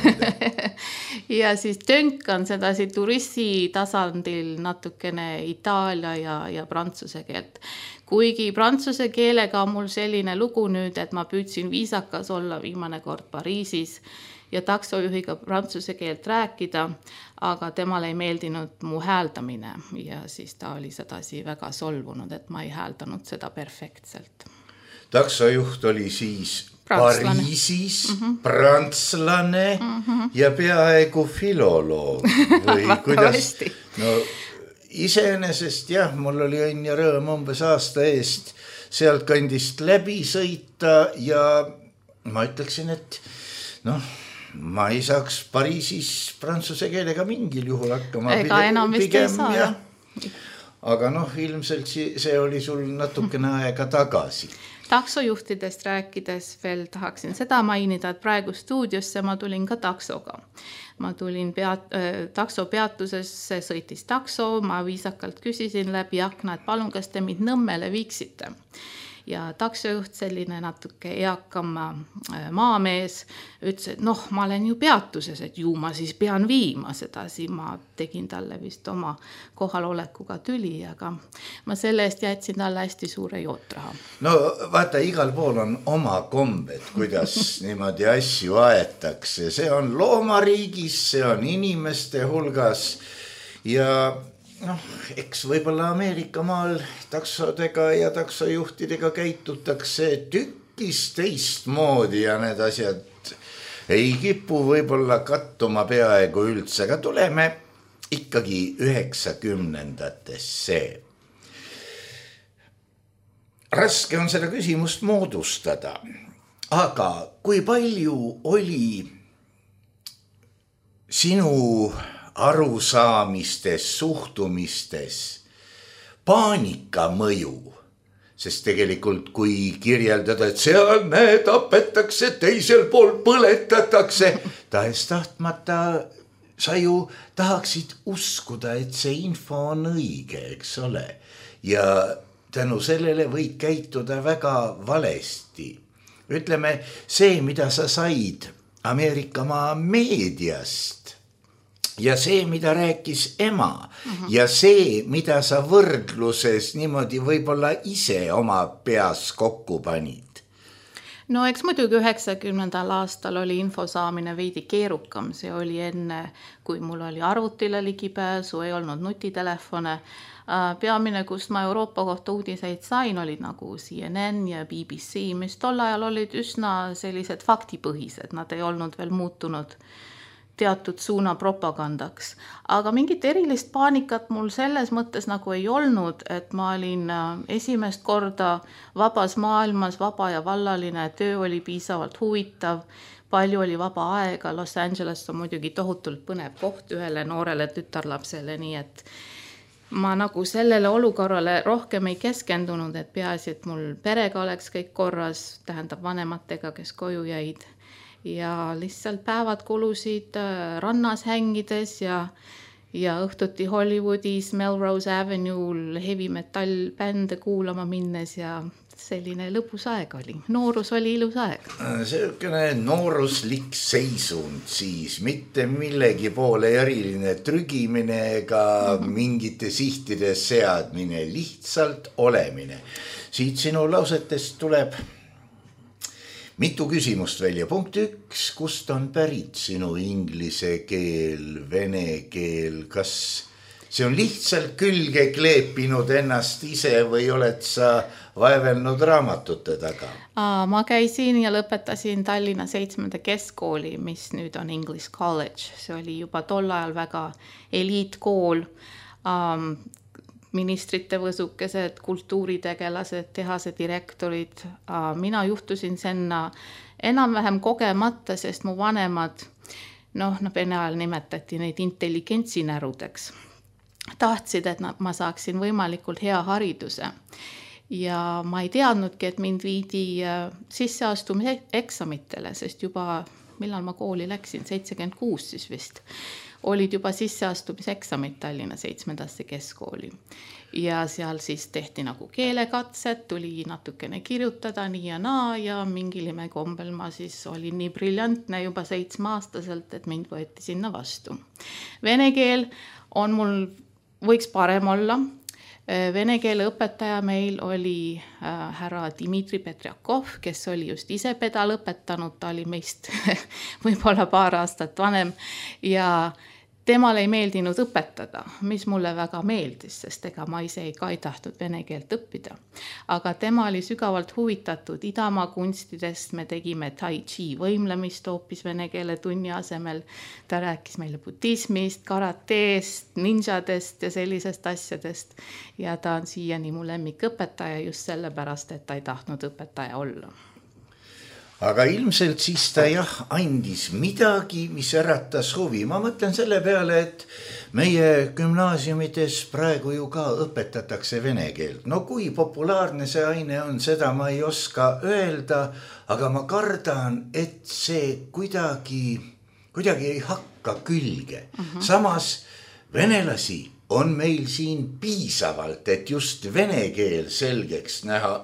Ja siis tönkan sedasi turisti tasandil natukene itaalia ja prantsuse keelt. Kuigi prantsuse keelega on mul selline lugu nüüd, et ma püüdsin viisakas olla viimane kord Pariisis ja taksojuhiga prantsuse keelt rääkida, aga temale ei meeldinud mu hääldamine ja siis ta oli sedasi väga solvunud, et ma ei hääldanud seda perfektselt. Taksojuht oli siis Pariisis, prantslane ja peaaegu filoloog või kuidas? No iseenesest jah, mul oli õnn ja rõõm umbes aasta eest sealt kandist läbi sõita ja ma ütleksin, et ma ei saaks Pariisis prantsuse keelega mingil juhul hakkama. Ega enam vist ei saa. Aga ilmselt see oli sul natukene aega tagasi. Taksojuhtidest rääkides veel tahaksin seda mainida, et praegu stuudiosse ma tulin ka taksoga. Ma tulin taksopeatusesse, sõitis takso, ma viisakalt küsisin läbi akna, et palun, kas te mind Nõmmele viiksite. Ja taksojuht, selline natuke eakam maamees, ütles, et ma olen ju peatuses, et ju ma siis pean viima sedasi. Ma tegin talle vist oma kohalolekuga tüli, aga ma selle eest jätsin talle hästi suure jootraha. No vaata, igal pool on oma kombed, kuidas niimoodi asju aetakse. See on loomariigis, see on inimeste hulgas ja eks võib-olla Ameerika maal taksodega ja taksojuhtidega käitutakse tükis teistmoodi ja need asjad ei kipu võib-olla kattuma peaaegu üldse, aga tuleme ikkagi 90-ndatesse. Raske on seda küsimust moodustada, aga kui palju oli sinu arusaamistes, suhtumistes paanika mõju, sest tegelikult kui kirjeldada, et seal tapetakse, teisel pool põletatakse, tahes-tahtmata sa ju tahaksid uskuda, et see info on õige, eks ole, ja tänu sellele võid käituda väga valesti. Ütleme, see, mida sa said Ameerika maa meediast, ja see, mida rääkis ema ja see, mida sa võrdluses niimoodi võib-olla ise oma peas kokku panid. No eks muidugi 90. aastal oli info saamine veidi keerukam. See oli enne, kui mul oli arvutile ligipääsu, ei olnud nutitelefone. Peamine, kust ma Euroopa kohta uudiseid sain, oli nagu CNN ja BBC, mis tol ajal olid üsna sellised faktipõhised. Nad ei olnud veel muutunud teatud suuna propagandaks. Aga mingit erilist paanikat mul selles mõttes nagu ei olnud, et ma olin esimest korda vabas maailmas, vaba ja vallaline, töö oli piisavalt huvitav, palju oli vaba aega, Los Angeles on muidugi tohutult põnev koht ühele noorele tütarlapsele, nii et ma nagu sellele olukorrale rohkem ei keskendunud, et peaasi, et mul perega oleks kõik korras, tähendab vanematega, kes koju jäid. Ja lihtsalt päevad kulusid rannas hängides ja ja õhtuti Hollywoodis Melrose Avenue'l heavy metall bände kuulama minnes ja selline lõbus aeg oli. Noorus oli ilus aeg. Selline nooruslik seisund siis, mitte millegi poole eriline trügimine ega mingite sihtide seadmine, lihtsalt olemine. Siit sinu lausetest tuleb mitu küsimust välja. Punkt 1, kust on pärit sinu inglise keel, vene keel, kas see on lihtsalt külge kleepinud ennast ise või oled sa vaevelnud raamatute taga? Ma käisin ja lõpetasin Tallinna 7. keskkooli, mis nüüd on English College. See oli juba tol ajal väga eliitkool. Ministrite võsukesed, kultuuritegelased, tehase direktorid. Mina juhtusin sinna enam-vähem kogemata, sest mu vanemad, vene ajal nimetati neid intelligentsinärudeks. Tahtsid, et ma saaksin võimalikult hea hariduse ja ma ei teadnudki, et mind viidi sisseastumise eksamitele, sest juba, millal ma kooli läksin, 76 siis vist, olid juba sisseastumise eksamid Tallinna 7. keskkooli ja seal siis tehti nagu keelekatsed, tuli natukene kirjutada nii ja naa ja mingil imekombel ma siis olin nii briljantne juba 7-aastaselt, et mind võeti sinna vastu. Vene keel on mul võiks parem olla. Vene keele õpetaja meil oli härra Dmitri Petriakov, kes oli just ise peda lõpetanud, ta oli meist võib-olla paar aastat vanem ja temal ei meeldinud õpetada, mis mulle väga meeldis, sest ega ma ise ka ei tahtnud vene keelt õppida. Aga tema oli sügavalt huvitatud idamaa kunstidest, me tegime tai chi võimlemist hoopis vene keele tunni asemel. Ta rääkis meile budismist, karateest, ninjadest ja sellisest asjadest. Ja ta on siiani mu lemmikõpetaja just sellepärast, et ta ei tahtnud õpetaja olla. Aga ilmselt siis ta andis midagi, mis äratas huvi. Ma mõtlen selle peale, et meie gümnaasiumides praegu ju ka õpetatakse vene keelt. No kui populaarne see aine on, seda ma ei oska öelda, aga ma kardan, et see kuidagi ei hakka külge. Samas venelasi on meil siin piisavalt, et just vene keel selgeks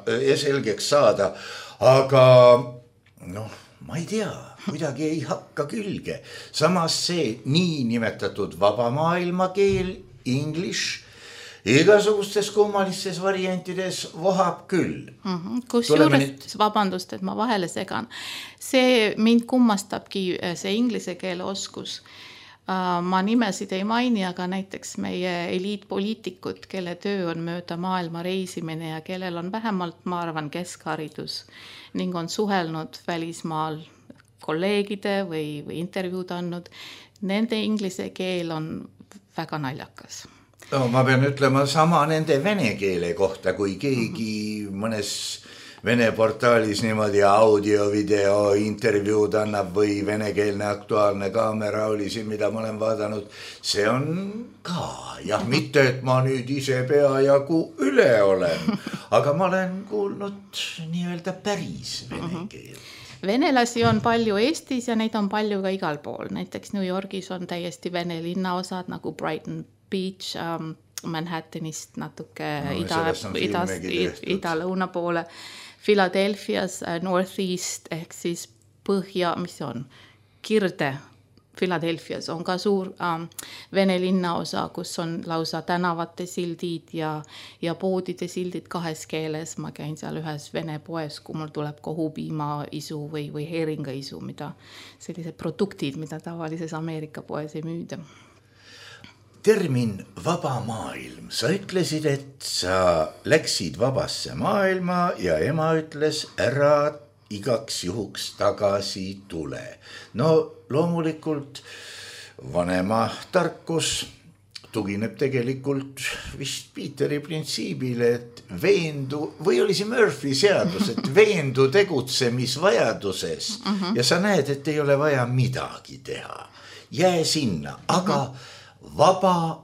saada, aga ma ei tea, kuidagi ei hakka külge. Samas see nii nimetatud vaba maailma keel, English, igasugustes kummalistes variantides vohab küll. Kusjuures, vabandust, et ma vahele segan. See mind kummastabki see inglise keele oskus. Ma nimesid ei maini, aga näiteks meie eliitpoliitikud, kelle töö on mööda maailma reisimine ja kellel on vähemalt, ma arvan, keskharidus ning on suhelnud välismaal kolleegide või intervjuud andnud, nende inglise keel on väga naljakas. Ma pean ütlema sama nende vene keele kohta, kui keegi mõnes vene portaalis niimoodi audio, video, intervjuud annab või venekeelne aktuaalne kaamera oli siin, mida ma olen vaadanud. See on ka, mitte et ma nüüd ise peajagu üle olen, aga ma olen kuulnud nii-öelda päris vene keel. Venelasi on palju Eestis ja neid on palju ka igal pool. Näiteks New Yorgis on täiesti vene linnaosad nagu Brighton Beach, Manhattanist natuke ida-lõuna poole. Philadelphias, Northeast ehk siis põhja, mis on Kirde Philadelphias on ka suur vene linnaosa, kus on lausa tänavate sildid ja poodide sildid kahes keeles. Ma käin seal ühes vene poes, kui mul tuleb kohupiima isu või heeringa isu, sellised produktid, mida tavalises Ameerika poes ei müüda. Termin vaba maailm. Sa ütlesid, et sa läksid vabasse maailma ja ema ütles, ära igaks juhuks tagasi tule. No loomulikult vanema tarkus tugineb tegelikult vist Peteri printsiibile, et veendu, või oli see Murphy seadus, et veendu tegutsemisvajaduses ja sa näed, et ei ole vaja midagi teha. Jää sinna, aga vaba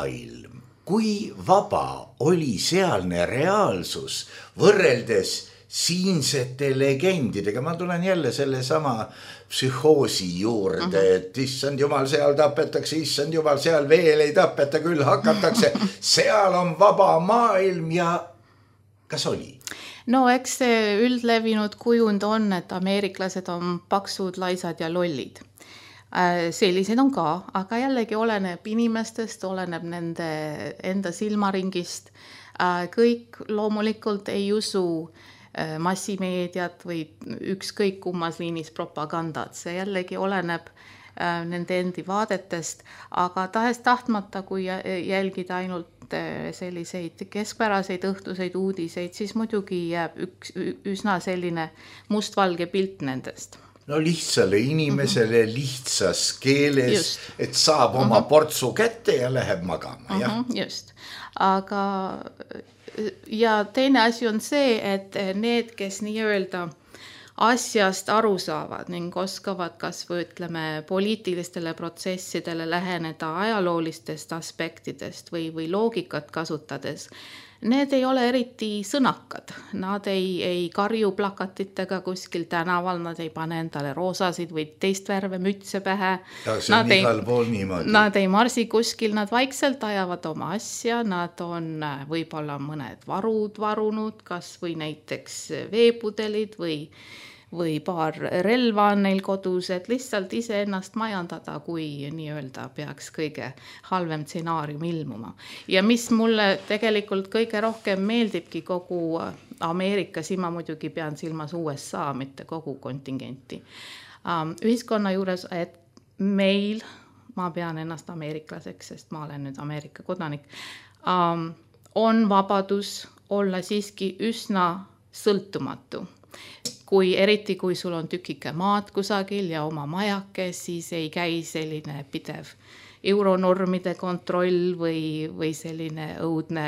maailm, kui vaba oli sealne reaalsus võrreldes siinsete legendidega, ma tulen jälle selle sama psühhoosi juurde, et issand jumal, seal tapetakse, issand jumal, seal veel ei tapeta, küll hakatakse, seal on vaba maailm ja kas oli? No eks see üldlevinud kujund on, et ameeriklased on paksud, laisad ja lollid. Sellised on ka, aga jällegi oleneb inimestest, oleneb nende enda silmaringist. Kõik loomulikult ei usu massimeediat või ükskõik kummas liinis propagandat. See jällegi oleneb nende endi vaadetest, aga tahes tahtmata, kui jälgida ainult selliseid keskpäraseid õhtuseid uudiseid, siis muidugi jääb üsna selline mustvalge pilt nendest. No lihtsale inimesele lihtsas keeles, just. Et saab oma portsu kätte ja läheb magama. Just, aga ja teine asi on see, et need, kes nii-öelda asjast aru saavad ning oskavad kas või ütleme poliitilistele protsessidele läheneda ajaloolistest aspektidest või loogikat kasutades, need ei ole eriti sõnakad. Nad ei karju plakatitega kuskil tänaval, nad ei pane endale roosasid või teist värve mütse pähe. Nad ei marsi kuskil, nad vaikselt ajavad oma asja, nad on võib-olla mõned varud varunud, kas või näiteks veepudelid või paar relva on neil kodus, et lihtsalt ise ennast majandada, kui nii-öelda peaks kõige halvem stsenaarium ilmuma. Ja mis mulle tegelikult kõige rohkem meeldibki kogu Ameerika, siin ma muidugi pean silmas USA, mitte kogu kontingenti. Ühiskonna juures, et meil, ma pean ennast ameeriklaseks, sest ma olen nüüd Ameerika kodanik, on vabadus olla siiski üsna sõltumatu. Eriti kui sul on tükike maad kusagil ja oma majake, siis ei käi selline pidev euronormide kontroll või selline õudne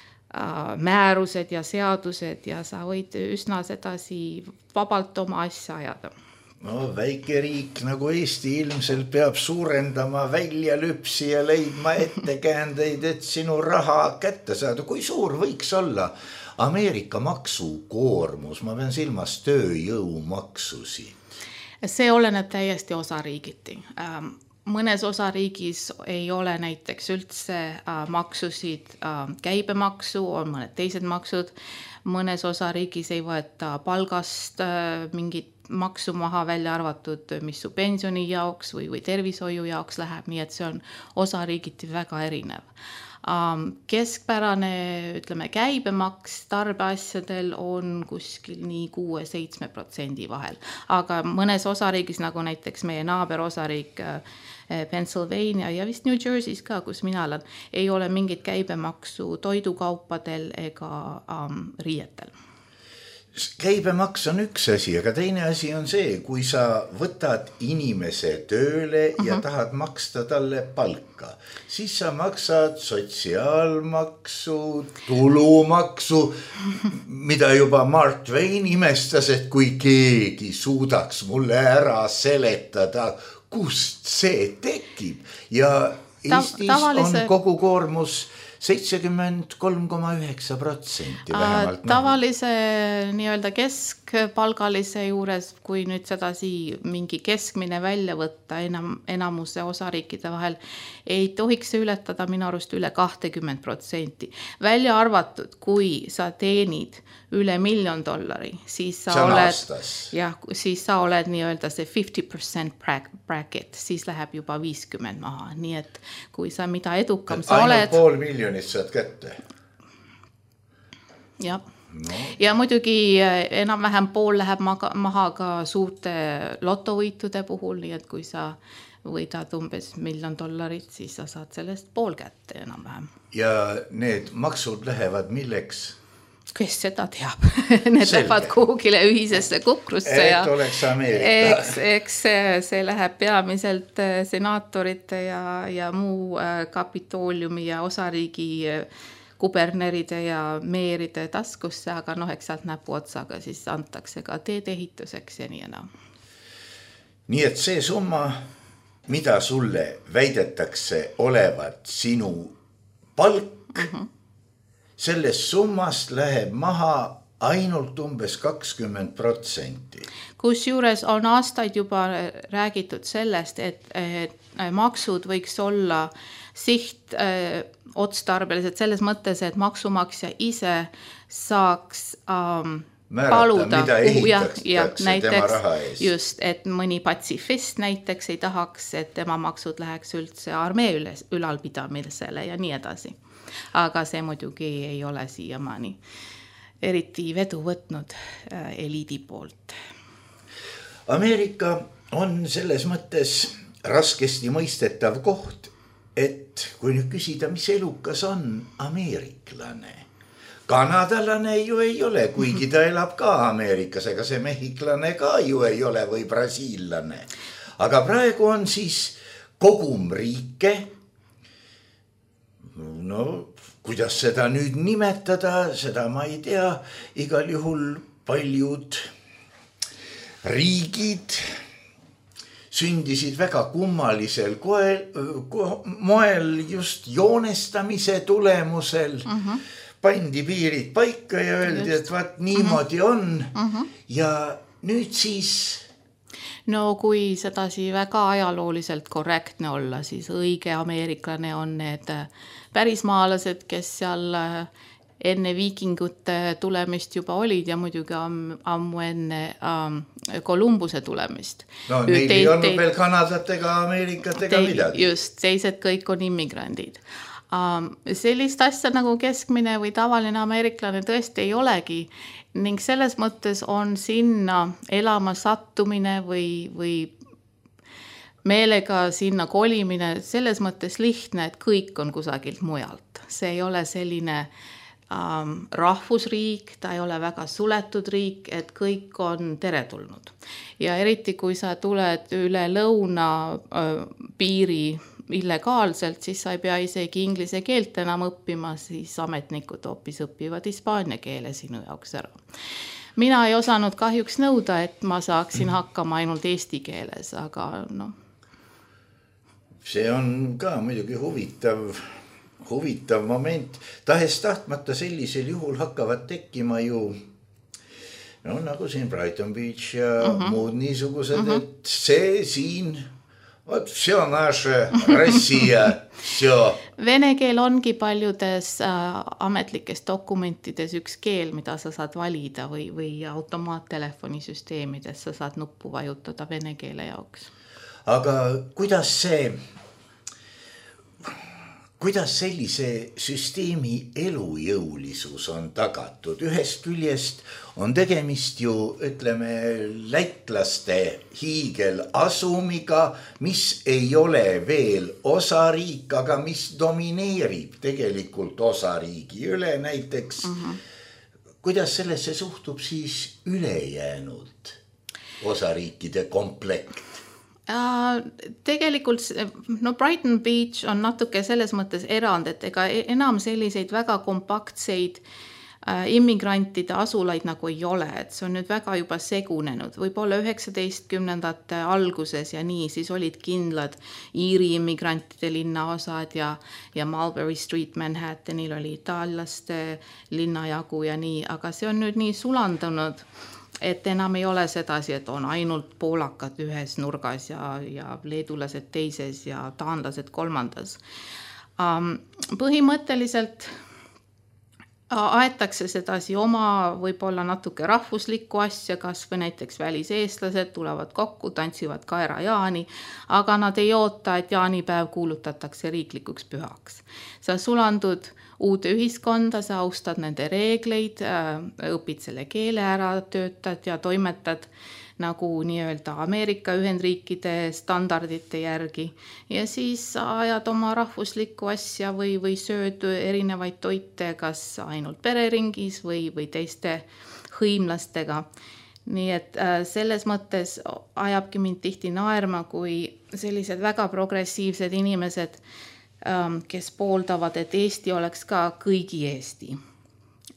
määrused ja seadused ja sa võid üsna sedasi vabalt oma asja ajada. No väike riik nagu Eesti ilmselt peab suurendama väljalüpsi ja leidma ettekäändeid, et sinu raha kätte saada. Kui suur võiks olla Ameerika maksukoormus, ma pean silmas tööjõumaksusi? See oleneb täiesti osariigiti. Mõnes osariigis ei ole näiteks üldse maksusid, käibemaksu, on mõned teised maksud. Mõnes osariigis ei võeta palgast mingit maksu maha välja arvatud, mis su pensioni jaoks või tervishoiu jaoks läheb, nii et see on osariigiti väga erinev. Keskpärane, ütleme, käibemaks tarbeasjadel on kuskil nii 6-7% vahel. Aga mõnes osariigis, nagu näiteks meie naaber osariik Pennsylvania ja vist New Jersey's ka, kus mina olen, ei ole mingit käibemaksu toidukaupadel ega riietel. Käibemaks on üks asi, aga teine asi on see, kui sa võtad inimese tööle ja tahad maksta talle palka, siis sa maksad sotsiaalmaksu, tulumaksu, mida juba Mark Twain imestas, et kui keegi suudaks mulle ära seletada, kust see tekib. Ja Eestis on kogu koormus 73,9% vähemalt. Tavalise nii-öelda keskpalgalise juures, kui nüüd sedasi mingi keskmine välja võtta enamuse osariikide vahel, ei tohiks see ületada minu arust üle 20%. Välja arvatud, kui sa teenid üle $1 million, siis sa oled nii-öelda see 50% bracket, siis läheb juba 50 maha. Nii et kui sa mida edukam sa oled... Ainult $500,000 saad kätte. Ja. No. Ja muidugi enam-vähem pool läheb maha ka suurte lotovõitude puhul, nii et kui sa võidad umbes $1 million, siis sa saad sellest pool kätte enam-vähem. Ja need maksud lähevad milleks? Kes seda teab? Need lähevad kuhugile ühisesse kukrusse. Et oleks Ameerika. Eks see läheb peamiselt senaatorite ja muu kapitooliumi ja osariigi kuberneride ja meeride taskusse, aga eks sealt näpu otsaga siis antakse ka teedeehituseks ja nii enam. Nii et see summa, mida sulle väidetakse olevat sinu palk, sellest summast läheb maha ainult umbes 20%. Kusjuures on aastaid juba räägitud sellest, et maksud võiks olla siht otstarbelised selles mõttes, et maksumaksja ise saaks paluda, mida ehitatakse tema raha eest. Just, et mõni patsifist näiteks ei tahaks, et tema maksud läheks üldse armee ülalpidamisele ja nii edasi. Aga see muidugi ei ole siiamaani eriti vedu võtnud eliidi poolt. Ameerika on selles mõttes raskesti mõistetav koht, et kui nüüd küsida, mis elukas on ameeriklane. Kanadalane ju ei ole, kuigi ta elab ka Ameerikas, ega see mehiklane ka ju ei ole või brasiillane. Aga praegu on siis kogum riike, no kuidas seda nüüd nimetada, seda ma ei tea, igal juhul paljud riigid sündisid väga kummalisel moel just joonestamise tulemusel. Pandi piirid paika ja öeldi, et vaat niimoodi on. Ja nüüd siis... No kui sedasi väga ajalooliselt korrektne olla, siis õige ameeriklane on need pärismaalased, kes seal enne viikingute tulemist juba olid ja muidugi ammu enne Kolumbuse tulemist. No neil ei olnud veel Kanadat ega Ameerikat ega midagi. Just, teised kõik on immigrandid. Sellist asja nagu keskmine või tavaline ameeriklane tõesti ei olegi ning selles mõttes on sinna elama sattumine või meelega sinna kolimine selles mõttes lihtne, et kõik on kusagilt mujalt. See ei ole selline rahvusriik, ta ei ole väga suletud riik, et kõik on teretulnud. Ja eriti kui sa tuled üle lõuna piiri illegaalselt, siis sa ei pea isegi inglise keelt enam õppima, siis ametnikud hoopis õpivad hispaania keele sinu jaoks ära. Mina ei osanud kahjuks nõuda, et ma saaksin hakkama ainult eesti keeles, aga noh. See on ka muidugi huvitav moment. Tahes tahtmata sellisel juhul hakkavad tekkima ju nagu siin Brighton Beach ja muud niisugused, et see siin... See on naše Rossija. Vene keel ongi paljudes ametlikes dokumentides üks keel, mida sa saad valida või automaattelefoonisüsteemides sa saad nuppu vajutada vene keele jaoks. Aga kuidas sellise süsteemi elujõulisus on tagatud? Ühest küljest on tegemist ju, ütleme, lätlaste hiigelasumiga, mis ei ole veel osariik, aga mis domineerib tegelikult osariigi üle näiteks. Kuidas sellesse suhtub siis ülejäänud osariikide komplekt? Tegelikult Brighton Beach on natuke selles mõttes erand, et ega enam selliseid väga kompaktseid immigrantide asulaid nagu ei ole, et see on nüüd väga juba segunenud. Võib-olla 19. alguses ja nii, siis olid kindlad Iiri immigrantide linnaosad ja Mulberry Street Manhattanil oli itaallaste linnajagu ja nii, aga see on nüüd nii sulandunud, et enam ei ole sedasi, et on ainult poolakad ühes nurgas ja leedulased teises ja taanlased kolmandas. Põhimõtteliselt aetakse sedasi oma võib-olla natuke rahvuslikku asja, kas või näiteks väliseestlased tulevad kokku, tantsivad kaera jaani, aga nad ei oota, et jaanipäev kuulutatakse riiklikuks pühaks. Sa sulandud uude ühiskonda, sa austad nende reegleid, õpid selle keele ära, töötad ja toimetad nagu nii-öelda Ameerika Ühendriikide standardite järgi ja siis ajad oma rahvuslikku asja või sööd erinevaid toite, kas ainult pereringis või teiste hõimlastega. Nii et selles mõttes ajabki mind tihti naerma, kui sellised väga progressiivsed inimesed, kes pooldavad, et Eesti oleks ka kõigi Eesti.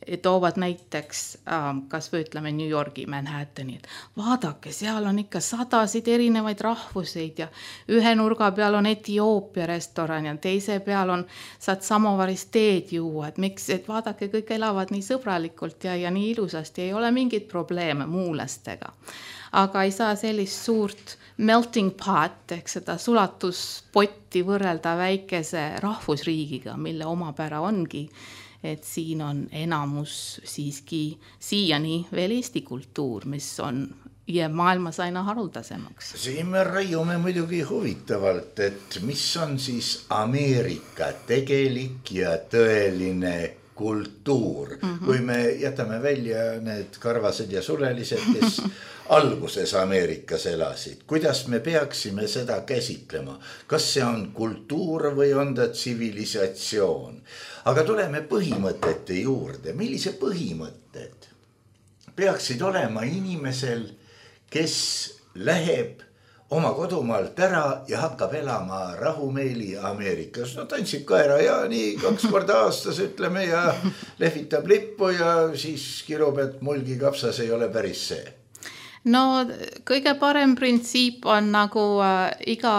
toovad näiteks kas või ütleme New Yorgi Manhattani, et vaadake, seal on ikka 100 erinevaid rahvuseid ja ühe nurga peal on Etioopia restoran ja teise peal on, saad samovarist teed juua, et miks, et vaadake, kõik elavad nii sõbralikult ja nii ilusasti, ei ole mingit probleeme muulastega. Aga ei saa sellist suurt melting pot ehk seda sulatuspotti võrrelda väikese rahvusriigiga, mille omapära ongi, et siin on enamus siiski siiani veel Eesti kultuur, mis on ja maailmas aina haruldasemaks. Siin me raiume muidugi huvitavalt, et mis on siis Ameerika tegelik ja tõeline kultuur, kui me jätame välja need karvased ja sulelised, kes alguses Ameerikas elasid. Kuidas me peaksime seda käsitlema? Kas see on kultuur või on ta tsivilisatsioon? Aga tuleme põhimõtete juurde. Millise põhimõtted peaksid olema inimesel, kes läheb oma kodumaalt ära ja hakkab elama rahumeeli Ameerikas? No tantsib kaera ja nii 2 korda aastas ütleme ja lehvitab lippu ja siis kirub, et mulgikapsas ei ole päris see. No kõige parem printsiip on nagu iga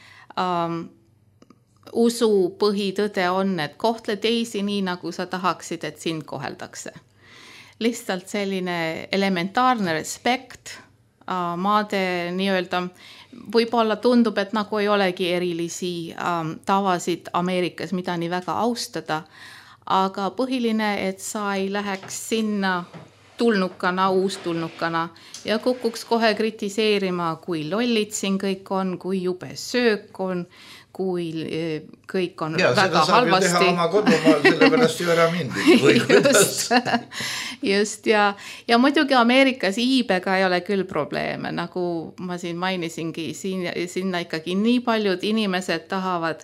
usu põhitõde on, et kohtle teisi nii, nagu sa tahaksid, et sind koheldakse. Lihtsalt selline elementaarne respekt, maade nii-öelda, võib-olla tundub, et nagu ei olegi erilisi tavasid Ameerikas, mida nii väga austada, aga põhiline, et sa ei läheks sinna tulnukana, uustulnukana ja kukuks kohe kritiseerima, kui lollid siin kõik on, kui jube söök on, kui kõik on ja, väga halvasti. Ja seda saab ju teha oma kodumaal, sellepärast ju ära mindi. Just ja muidugi Ameerikas iibega ei ole küll probleeme, nagu ma siin mainisingi, sinna ikkagi nii paljud inimesed tahavad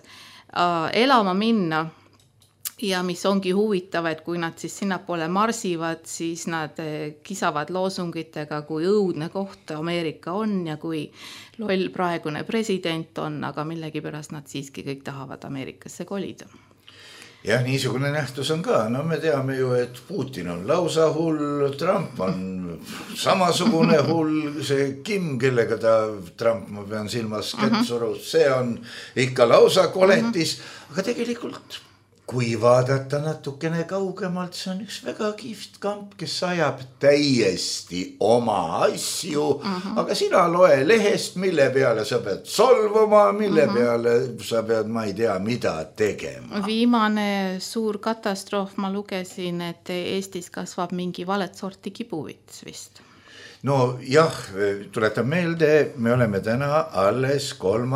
elama minna. Ja mis ongi huvitav, et kui nad siis sinnapoole marsivad, siis nad kisavad loosungitega, kui õudne koht Ameerika on ja kui loll praegune president on, aga millegipärast nad siiski kõik tahavad Ameerikasse kolida. Ja niisugune nähtus on ka. No me teame ju, et Putin on lausa hull, Trump on samasugune hull, see Kim, kellega Trump, ma pean silmas Ketsurus, see on ikka lausa koletis, aga tegelikult kui vaadata natukene kaugemalt, see on üks väga kihvt kamp, kes ajab täiesti oma asju, aga sina loe lehest, mille peale sa pead solvuma, mille peale sa pead, ma ei tea, mida tegema. Viimane suur katastroof ma lugesin, et Eestis kasvab mingi valet sorti kibuvits vist. No jah, tuletan meelde, me oleme täna alles 3.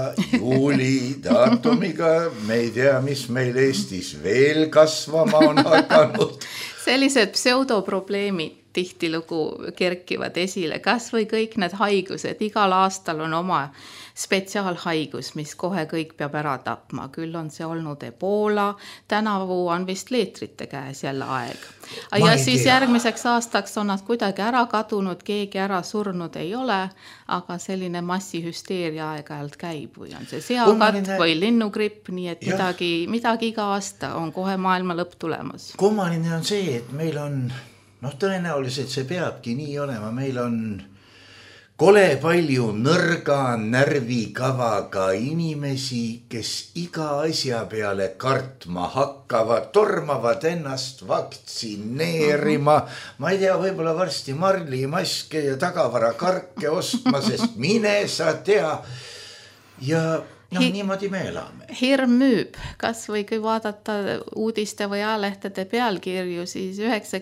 juuli daatumiga, me ei tea, mis meil Eestis veel kasvama on hakanud. Sellised pseudoprobleemid tihtilugu kerkivad esile, kas või kõik need haigused, igal aastal on oma spetsiaalhaigus, mis kohe kõik peab ära tapma, küll on see olnud Ebola, tänavu on vist leetrite käes jälle aeg. Ja siis järgmiseks aastaks on nad kuidagi ära kadunud, keegi ära surnud ei ole, aga selline massihüsteeria aeg-ajalt käib, või on see seakatt või linnugripp, nii et midagi iga aasta on kohe maailma lõpp tulemas. Kummaline on see, et meil on, tõenäoliselt see peabki nii olema, meil on kole palju nõrga närvikavaga inimesi, kes iga asja peale kartma hakkavad, tormavad ennast vaktsineerima. Ma ei tea, võib-olla varsti marlimaske ja tagavarakarke ostma, sest mine sa tea. Ja niimoodi me elame. Hirm müüb, kas või kui vaadata uudiste või ajalehtede pealkirju, siis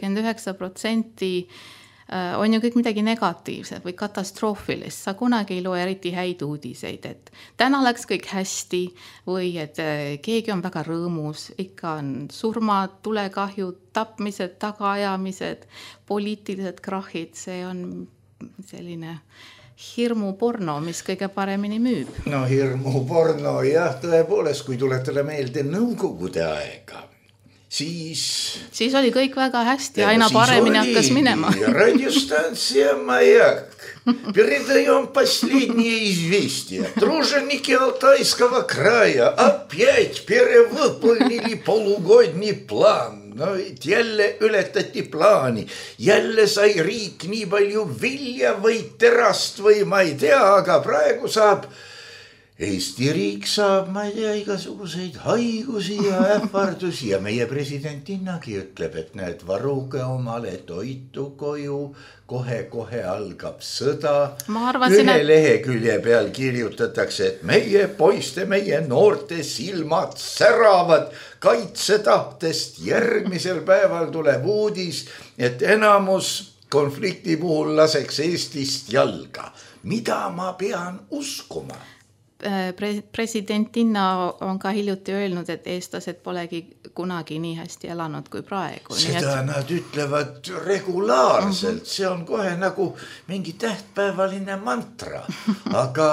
99% on ju kõik midagi negatiivset või katastroofilist. Sa kunagi ei loe eriti häid uudiseid, et täna läks kõik hästi või et keegi on väga rõõmus, ikka on surmad, tulekahjud, tapmised, tagaajamised, poliitilised krahhid, see on selline hirmuporno, mis kõige paremini müüb. No hirmuporno, jah, tõepoolest, kui tuletele meelde Nõukogude aega. Siis oli kõik väga hästi, aina paremini hakkas minema. Радиостанция «Маяк». Передаем последние известия. Труженики Алтайского края опять перевыполнили полугодний план. no jälle ületati plaani, jälle sai riik nii palju vilja või terast või ma ei tea, aga praegu saab Eesti riik saab, ma ei tea, igasuguseid haigusi ja ähvardusi ja meie presidentinagi ütleb, et näed, varuge omale toitu koju, kohe algab sõda. Ühe lehekülje peal kirjutatakse, et meie poiste, meie noorte silmad säravad kaitsetahtest. Järgmisel päeval tuleb uudis, et enamus konflikti puhul laseks Eestist jalga. Mida ma pean uskuma? Presidentinna on ka hiljuti öelnud, et eestlased polegi kunagi nii hästi elanud kui praegu. Seda nad ütlevad regulaarselt, see on kohe nagu mingi tähtpäevaline mantra, aga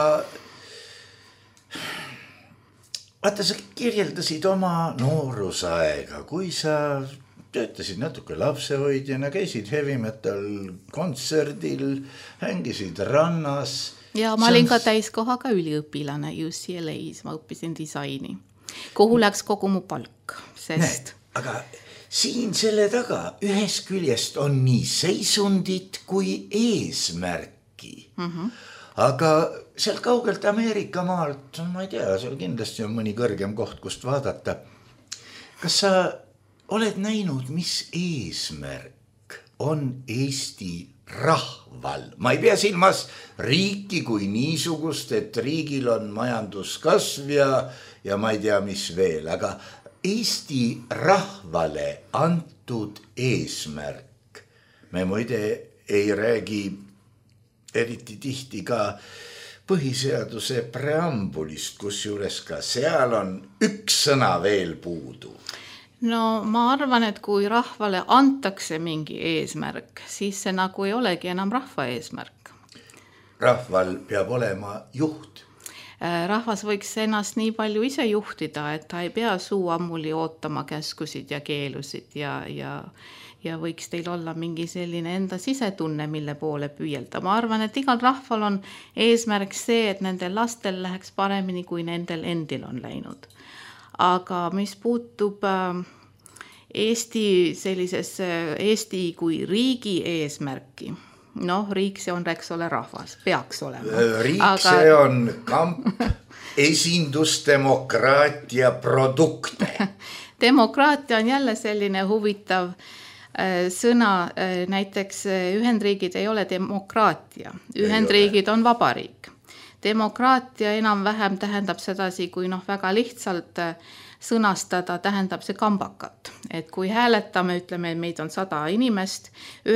vaata, sa kirjeldasid oma noorusaega, kui sa töötasid natuke lapsehoidjana, käisid heavy metal kontserdil, hängisid rannas. Ja ma olin ka täiskohaga üliõpilane UCLA-s, ma õppisin disaini, kuhu läks kogu mu palk, sest... Aga siin selle taga ühes küljest on nii seisundit kui eesmärki. Aga sealt kaugelt Ameerika maalt, ma ei tea, seal kindlasti on mõni kõrgem koht, kust vaadata. Kas sa oled näinud, mis eesmärk on Eesti rahval? Ma ei pea silmas riiki kui niisugust, et riigil on majanduskasv ja ma ei tea, mis veel, aga Eesti rahvale antud eesmärk. Me muide ei räägi eriti tihti ka põhiseaduse preambulist, kusjuures ka seal on üks sõna veel puudu. No ma arvan, et kui rahvale antakse mingi eesmärk, siis see nagu ei olegi enam rahva eesmärk. Rahval peab olema juht. Rahvas võiks ennast nii palju ise juhtida, et ta ei pea suu ammuli ootama käskusid ja keelusid ja võiks teil olla mingi selline enda sisetunne, mille poole püüelda. Ma arvan, et igal rahval on eesmärk see, et nendel lastel läheks paremini, kui nendel endil on läinud. Aga mis puutub Eesti kui riigi eesmärki, riik see on, eks ole, rahvas, peaks olema. Riik see on kamp esindusdemokraatia produkte. Demokraatia on jälle selline huvitav sõna, näiteks Ühendriigid ei ole demokraatia, Ühendriigid on vabariik. Demokraatia enam-vähem tähendab sedasi, kui väga lihtsalt sõnastada, tähendab see kambakat. Et kui hääletame, ütleme, meid on 100 inimest,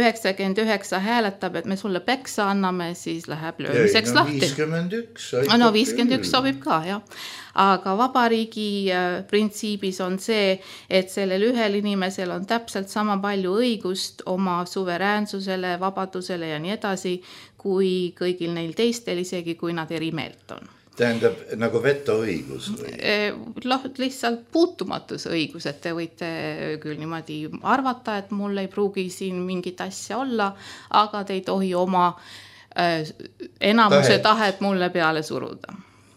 99 hääletab, et me sulle peksa anname, siis läheb löömiseks lahti. 51. 51 sobib ka, jah. Aga vabariigi printsiibis on see, et sellel ühel inimesel on täpselt sama palju õigust oma suveräänsusele, vabadusele ja nii edasi, kui kõigil neil teistel, isegi kui nad eri meelt on. Tähendab nagu vetoõigus või? Lihtsalt puutumatusõigus, et te võite küll niimoodi arvata, et mul ei pruugi siin mingit asja olla, aga te ei tohi oma enamuse tahet mulle peale suruda.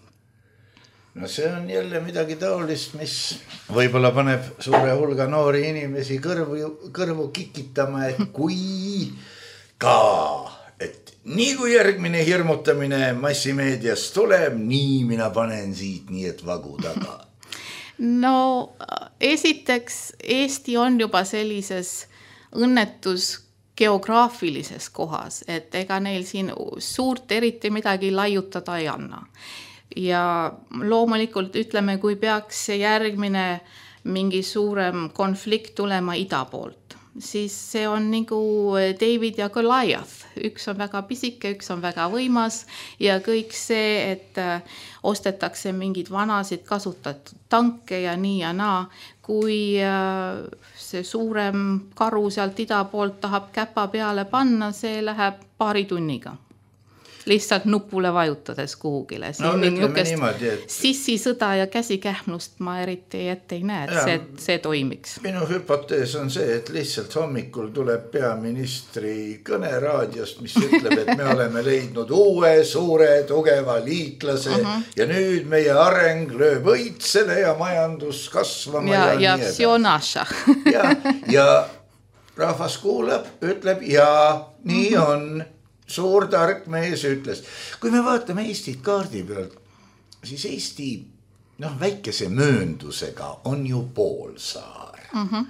No see on jälle midagi taolist, mis võib-olla paneb suure hulga noori inimesi kõrvu kikitama, et kui ka, et nii kui järgmine hirmutamine massimeedias tuleb, nii mina panen siit nii, et vagu taga. No esiteks Eesti on juba sellises õnnetus geograafilises kohas, et ega neil siin suurt eriti midagi laiutada ei anna. Ja loomulikult ütleme, kui peaks järgmine mingi suurem konflikt tulema ida poolt, siis see on nagu David ja Goliath. Üks on väga pisike, üks on väga võimas ja kõik see, et ostetakse mingid vanasid kasutatud tanke ja nii ja naa, kui see suurem karu sealt ida poolt tahab käpa peale panna, see läheb paari tunniga. lihtsalt nupule vajutades kuhugile. No ütleme niimoodi, et sissisõda ja käsikähmlust ma eriti ette ei näe, et see toimiks. Minu hüpotees on see, et lihtsalt hommikul tuleb peaministri kõne raadiost, mis ütleb, et me oleme leidnud uue, suure, tugeva liitlase ja nüüd meie areng lööb õitsele ja majandus kasvama ja nii edasi. Ja rahvas kuulab, ütleb ja nii on. Suur tark mees ütles. Kui me vaatame Eestit kaardi pealt, siis Eesti väikese mööndusega on ju poolsaar.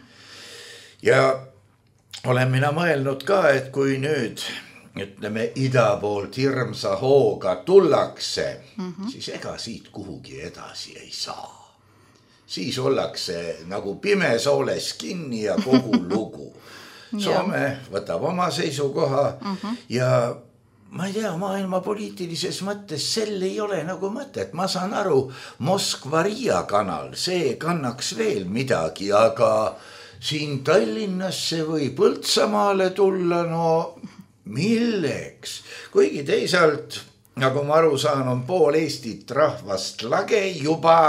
Ja olen mina mõelnud ka, et kui nüüd ütleme ida poolt hirmsa hooga tullakse, siis ega siit kuhugi edasi ei saa. Siis ollakse nagu pimesooles kinni ja kogu lugu. Soome võtab oma seisukoha ja ma ei tea, maailma poliitilises mõttes sel ei ole nagu mõtet. Ma saan aru, Moskva-Riia kanal, see kannaks veel midagi, aga siin Tallinnasse või Põltsamaale tulla, no milleks? Kuigi teisalt, nagu ma aru saan, on pool Eestit rahvast lage juba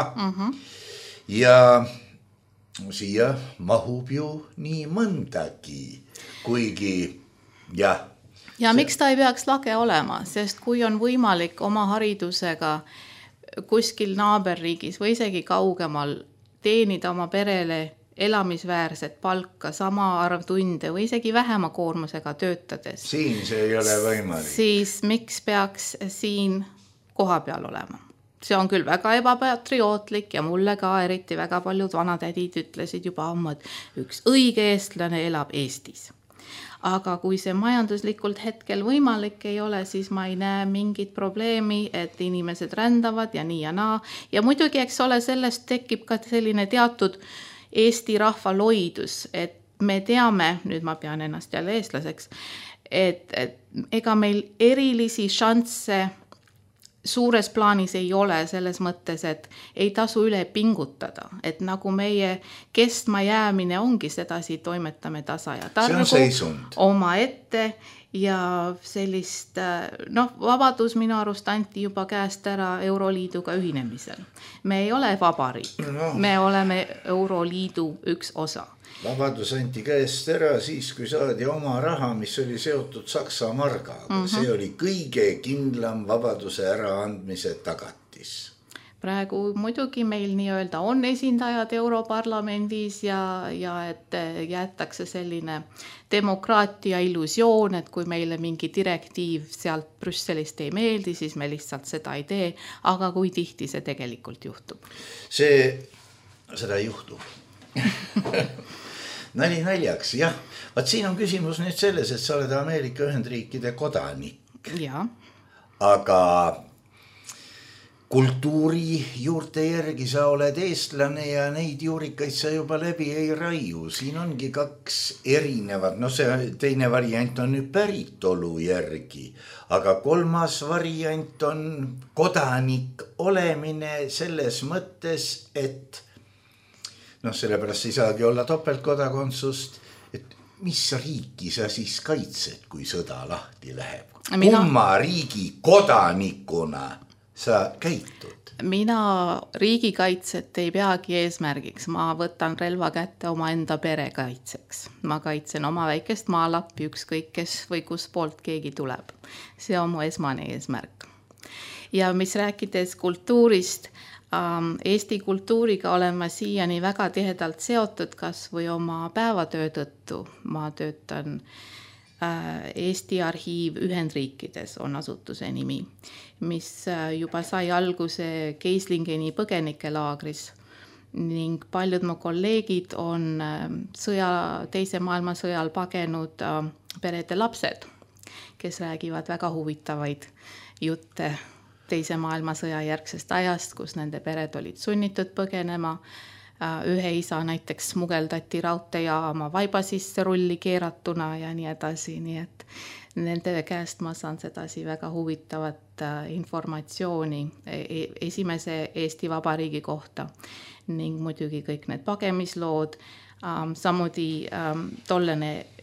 ja siia mahub ju nii mõndagi, kuigi jah. Ja miks ta ei peaks lage olema, sest kui on võimalik oma haridusega kuskil naaberriigis või isegi kaugemal teenida oma perele elamisväärset palka, sama arv tunde või isegi vähema koormusega töötades. Siin see ei ole võimalik. Siis miks peaks siin koha peal olema? See on küll väga ebapatriootlik ja mulle ka eriti väga paljud vanatädid ütlesid juba ammu, et üks õige eestlane elab Eestis. Aga kui see majanduslikult hetkel võimalik ei ole, siis ma ei näe mingit probleemi, et inimesed rändavad ja nii ja naa. Ja muidugi, eks ole, sellest tekib ka selline teatud Eesti rahva loidus, et me teame, nüüd ma pean ennast jälle eestlaseks, et ega meil erilisi šansse suures plaanis ei ole selles mõttes, et ei tasu üle pingutada, et nagu meie kestma jäämine ongi sedasi toimetame tasa ja targu oma ette ja sellist, vabadus minu arust anti juba käest ära Euroliiduga ühinemisel. Me ei ole vabariik, me oleme Euroliidu üks osa. Vabadus anti käest ära siis, kui saadi oma raha, mis oli seotud Saksa margaga. See oli kõige kindlam vabaduse äraandmise tagatis. Praegu muidugi meil nii-öelda on esindajad Europarlamendis ja et jäetakse selline demokraatia illusioon, et kui meile mingi direktiiv sealt Brüsselist ei meeldi, siis me lihtsalt seda ei tee, aga kui tihti see tegelikult juhtub? Seda ei juhtu. Nali naljaks, jah. Vaat siin on küsimus nüüd selles, et sa oled Ameerika Ühendriikide kodanik. Ja. Aga kultuuri juurte järgi sa oled eestlane ja neid juurikaid sa juba läbi ei raiu. Siin ongi kaks erinevad, see teine variant on nüüd päritolu järgi, aga kolmas variant on kodanik olemine selles mõttes, et sellepärast ei saagi olla topeltkodakondsust, et mis riiki sa siis kaitsed, kui sõda lahti läheb? Kumma riigi kodanikuna sa käitud? Mina riigikaitset ei peagi eesmärgiks. Ma võtan relva kätte oma enda pere kaitseks. Ma kaitsen oma väikest maalappi, ükskõik kes või kus poolt keegi tuleb. See on mu esmane eesmärk. Ja mis rääkides kultuurist, Eesti kultuuriga olen ma siiani väga tihedalt seotud, kas või oma päevatöö tõttu. Ma töötan Eesti Arhiiv Ühendriikides on asutuse nimi, mis juba sai alguse Keislingeni põgenikelaagris ning paljud mu kolleegid on teise maailmasõjal pagenud perede lapsed, kes räägivad väga huvitavaid jutte teise maailmasõja järgsest ajast, kus nende pered olid sunnitud põgenema. Ühe isa näiteks smugeldati raudteejaama vaiba sisse rulli keeratuna ja nii edasi. Nii et nende käest ma saan sedasi väga huvitavat informatsiooni esimese Eesti Vabariigi kohta ning muidugi kõik need pagemislood. Samuti tollene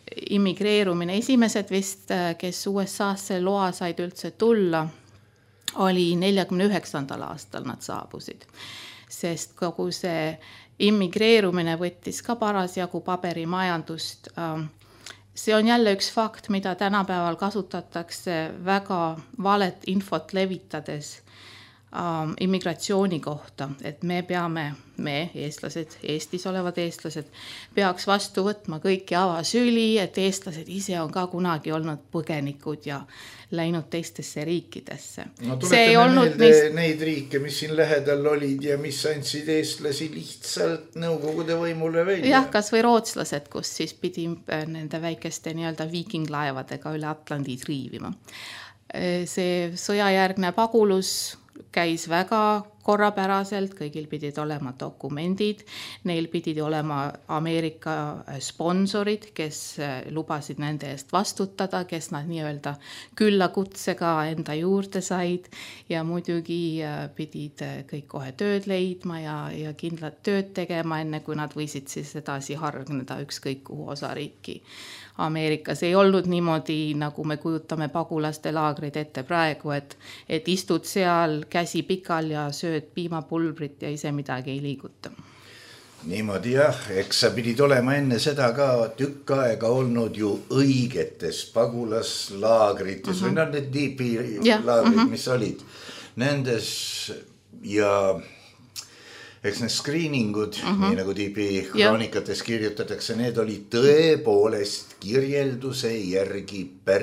immigreerumine, esimesed vist, kes USA-sse loa said üldse tulla, oli 49. aastal nad saabusid, sest kogu see immigreerumine võttis ka parasjagu paberimajandust. See on jälle üks fakt, mida tänapäeval kasutatakse väga valet infot levitades immigratsiooni kohta, et me eestlased, Eestis olevad eestlased, peaks vastu võtma kõiki avasüli, et eestlased ise on ka kunagi olnud põgenikud ja läinud teistesse riikidesse. No tuletame meelde neid riike, mis siin lähedal olid ja mis andsid eestlasi lihtsalt Nõukogude võimule välja. Jah, kas või rootslased, kus siis pidi nende väikeste nii-öelda viikinglaevadega üle Atlandi triivima. See sõjajärgne pagulus käis väga korrapäraselt, kõigil pidid olema dokumendid, neil pidid olema Ameerika sponsorid, kes lubasid nende eest vastutada, kes nad nii-öelda küllakutsega enda juurde said ja muidugi pidid kõik kohe tööd leidma ja kindlad tööd tegema, enne kui nad võisid siis edasi hargneda ükskõik kuhu osariiki. Ameerikas ei olnud niimoodi, nagu me kujutame pagulaste laagrid ette praegu, et istud seal käsi pikal ja sööd piimapulbrit ja ise midagi ei liiguta. Niimoodi jah, eks sa pidid olema enne seda ka tükk aega olnud ju õigetes pagulaslaagrites või need tiipilaagrid, mis olid nendes ja eks need screeningud, nii nagu tiipi kroonikates kirjutatakse, need olid tõepoolest kirjelduse järgi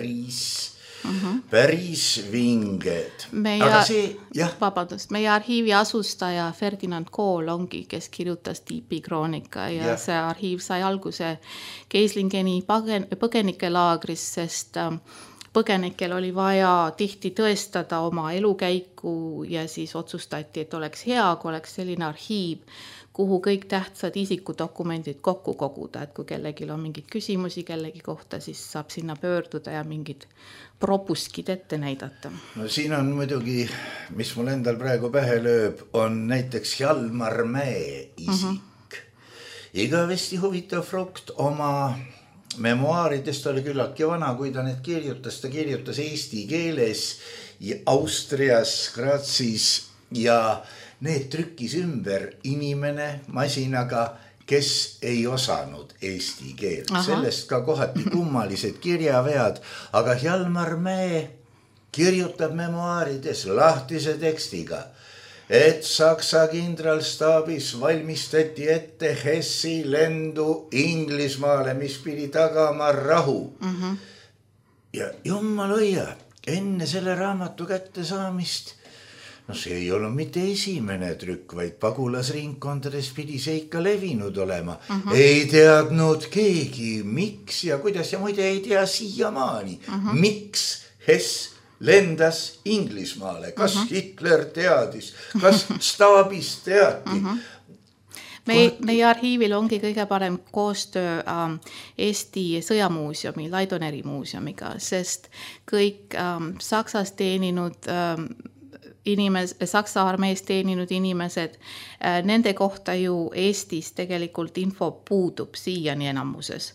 päris vinged. Meie arhiivi asustaja Ferdinand Kool ongi, kes kirjutas tiipi kroonika ja see arhiiv sai alguse Keislingeni põgenikelaagris, sest põgenikel oli vaja tihti tõestada oma elukäiku ja siis otsustati, et oleks hea, kui oleks selline arhiiv, kuhu kõik tähtsad isikudokumendid kokku koguda, et kui kellelgi on mingid küsimusi kellegi kohta, siis saab sinna pöörduda ja mingid propuskid ette näidata. No siin on muidugi, mis mul endal praegu pähe lööb, on näiteks Hjalmar Mäe isik. Igavesti huvitav frukt oma memuaaridest oli küllaltki vana, kui ta need kirjutas, ta kirjutas eesti keeles ja Austrias, Grazis ja need trükkis ümber inimene masinaga, kes ei osanud eesti keelt. Sellest ka kohati kummalised kirjavead, aga Hjalmar Mäe kirjutab memuaarides lahtise tekstiga, et Saksa kindralstaabis valmistati ette Hessi lendu Inglismaale, mis pidi tagama rahu. Ja jumal hoia, enne selle raamatu kätte saamist, no see ei olnud mitte esimene trükk, vaid pagulasringkondades pidi see ikka levinud olema. Ei teadnud keegi, miks ja kuidas ja muide ei tea siiamaani, miks Hess lendas Inglismaale, kas Hitler teadis, kas staabis teati. Meie arhiivil ongi kõige parem koostöö Eesti sõjamuuseumi, Laidoneri muuseumiga, sest kõik Saksas teeninud Saksa armees teeninud inimesed, nende kohta ju Eestis tegelikult info puudub siiani enamuses.